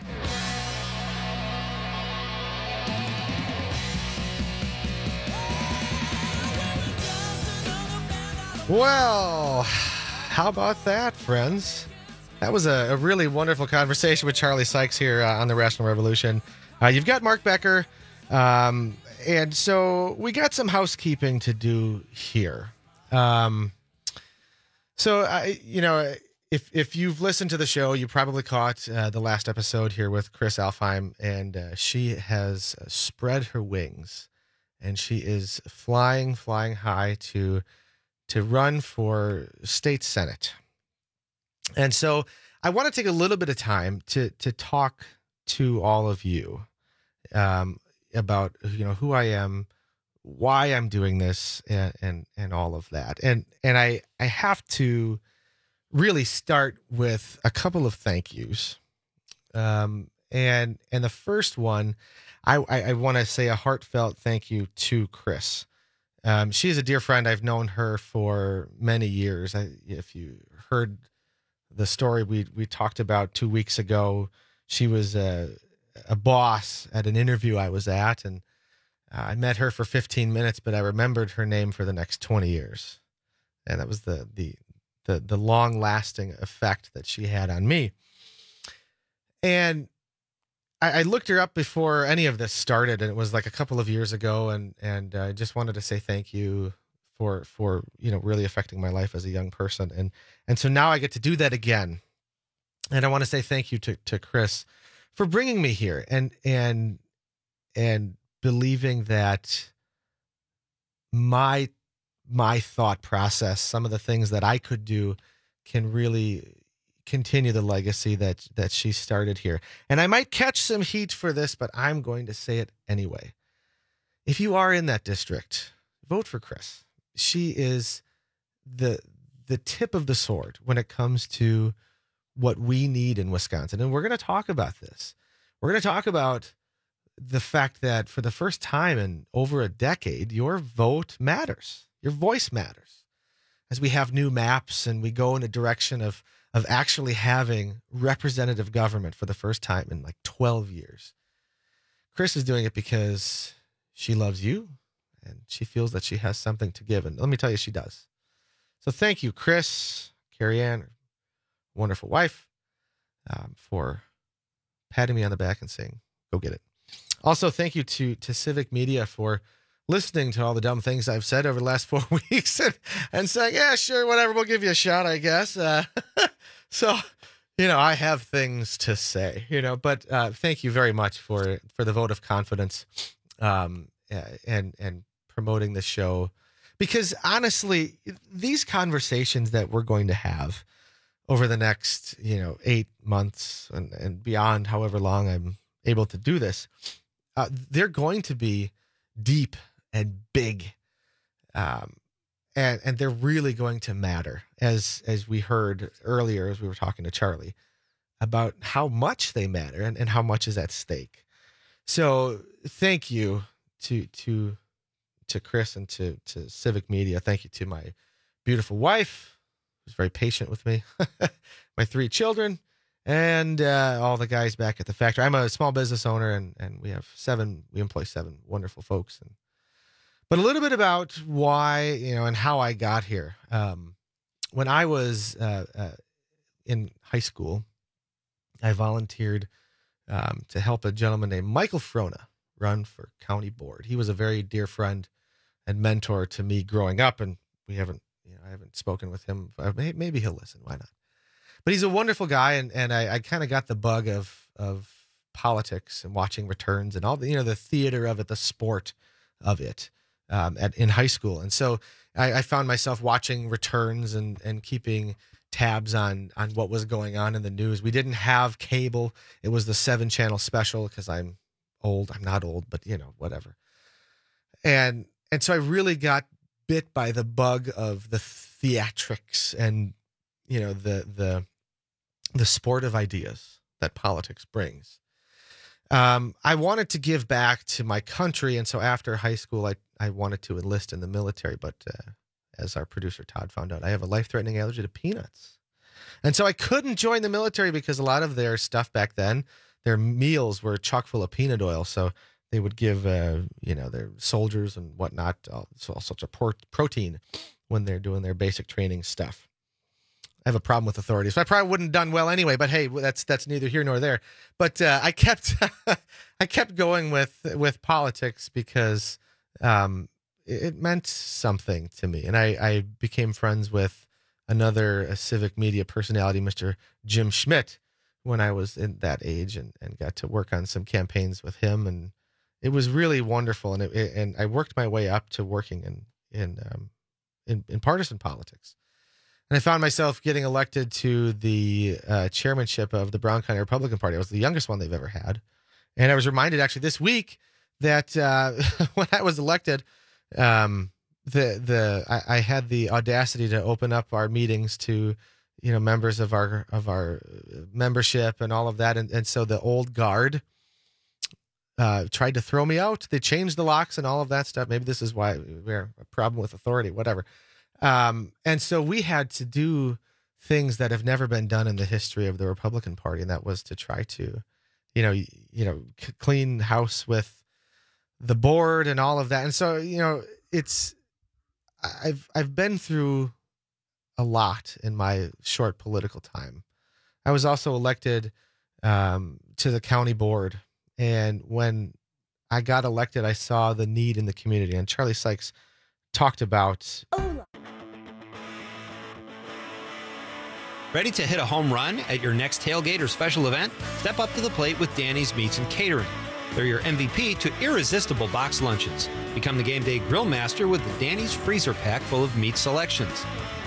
Speaker 16: Well, how about that, friends? That was a, a really wonderful conversation with Charlie Sykes here uh, on the Rational Revolution. Uh, you've got Mark Becker, um, and so we got some housekeeping to do here. Um, so, I, you know, if if you've listened to the show, you probably caught uh, the last episode here with Chris Alfheim, and uh, she has spread her wings, and she is flying, flying high to to run for state senate. And so I want to take a little bit of time to to talk to all of you um, about, you know, who I am, why I'm doing this, and, and, and all of that. And, and I, I have to really start with a couple of thank yous. Um, and, and the first one, I, I, I want to say a heartfelt thank you to Chris. Um, she is a dear friend. I've known her for many years. I, if you heard the story we, we talked about two weeks ago, she was a, a boss at an interview I was at, and uh, I met her for fifteen minutes, but I remembered her name for the next twenty years. And that was the, the, the, the long lasting effect that she had on me. And I, I looked her up before any of this started, and it was like a couple of years ago. And, and I just wanted to say thank you for, for, you know, really affecting my life as a young person. And, and so now I get to do that again. And I want to say thank you to, to Chris for bringing me here and, and, and believing that my, my thought process, some of the things that I could do can really continue the legacy that, that she started here. And I might catch some heat for this, but I'm going to say it anyway. If you are in that district, vote for Chris. She is the, the tip of the sword when it comes to what we need in Wisconsin. And we're going to talk about this. We're going to talk about the fact that for the first time in over a decade, your vote matters. Your voice matters. As we have new maps and we go in a direction of, of actually having representative government for the first time in like twelve years. Chris is doing it because she loves you and she feels that she has something to give. And let me tell you, she does. So thank you, Chris, Carrie Ann, wonderful wife, um, for patting me on the back and saying, go get it. Also, thank you to, to Civic Media for listening to all the dumb things I've said over the last four weeks and, and saying, yeah, sure, whatever, we'll give you a shot, I guess. Uh, so, you know, I have things to say, you know, but uh, thank you very much for, for the vote of confidence um, and, and promoting the show. Because honestly, these conversations that we're going to have over the next, you know, eight months and, and beyond, however long I'm able to do this, uh, they're going to be deep and big. Um, and, and they're really going to matter, as, as we heard earlier, as we were talking to Charlie, about how much they matter and, and how much is at stake. So thank you to, to, to Chris and to, to Civic Media. Thank you to my beautiful wife, who's very patient with me, my three children, and uh, all the guys back at the factory. I'm a small business owner, and, and we have seven, we employ seven wonderful folks. And But a little bit about why, you know, and how I got here. Um, when I was uh, uh, in high school, I volunteered um, to help a gentleman named Michael Frona run for county board. He was a very dear friend and mentor to me growing up, and we haven't, you know, I haven't spoken with him. Maybe he'll listen. Why not? But he's a wonderful guy, and and I, I kind of got the bug of of politics and watching returns and all the, you know, the theater of it, the sport of it um, at in high school, and so I, I found myself watching returns and and keeping tabs on on what was going on in the news. We didn't have cable; it was the seven channel special because I'm old. I'm not old, but you know, whatever. And and so I really got bit by the bug of the theatrics and, you know, the the the sport of ideas that politics brings. Um, I wanted to give back to my country, and so after high school, I, I wanted to enlist in the military, but uh, as our producer Todd found out, I have a life-threatening allergy to peanuts. And so I couldn't join the military because a lot of their stuff back then, their meals were chock full of peanut oil, so they would give, uh, you know, their soldiers and whatnot all, all sorts of por- protein when they're doing their basic training stuff. I have a problem with authorities, so I probably wouldn't have done well anyway. But hey, that's that's neither here nor there. But uh, I kept I kept going with with politics because um, it meant something to me, and I, I became friends with another uh, civic media personality, Mister Jim Schmidt, when I was in that age, and, and got to work on some campaigns with him. And it was really wonderful. And it, and I worked my way up to working in, in, um, in, in partisan politics. And I found myself getting elected to the uh, chairmanship of the Brown County Republican Party. I was the youngest one they've ever had. And I was reminded actually this week that uh, when I was elected, um, the the I, I had the audacity to open up our meetings to, you know, members of our of our membership and all of that. And, and so the old guard uh, tried to throw me out. They changed the locks and all of that stuff. Maybe this is why we're a problem with authority, whatever. Um, and so we had to do things that have never been done in the history of the Republican Party. And that was to try to, you know, you, you know, c- clean house with the board and all of that. And so, you know, it's, I've, I've been through a lot in my short political time. I was also elected, um, to the county board. And when I got elected, I saw the need in the community, and Charlie Sykes talked about,
Speaker 4: Ready to hit a home run at your next tailgate or special event? Step up to the plate with Danny's Meats and Catering. They're your M V P to irresistible box lunches. Become the game day grill master with the Danny's freezer pack full of meat selections.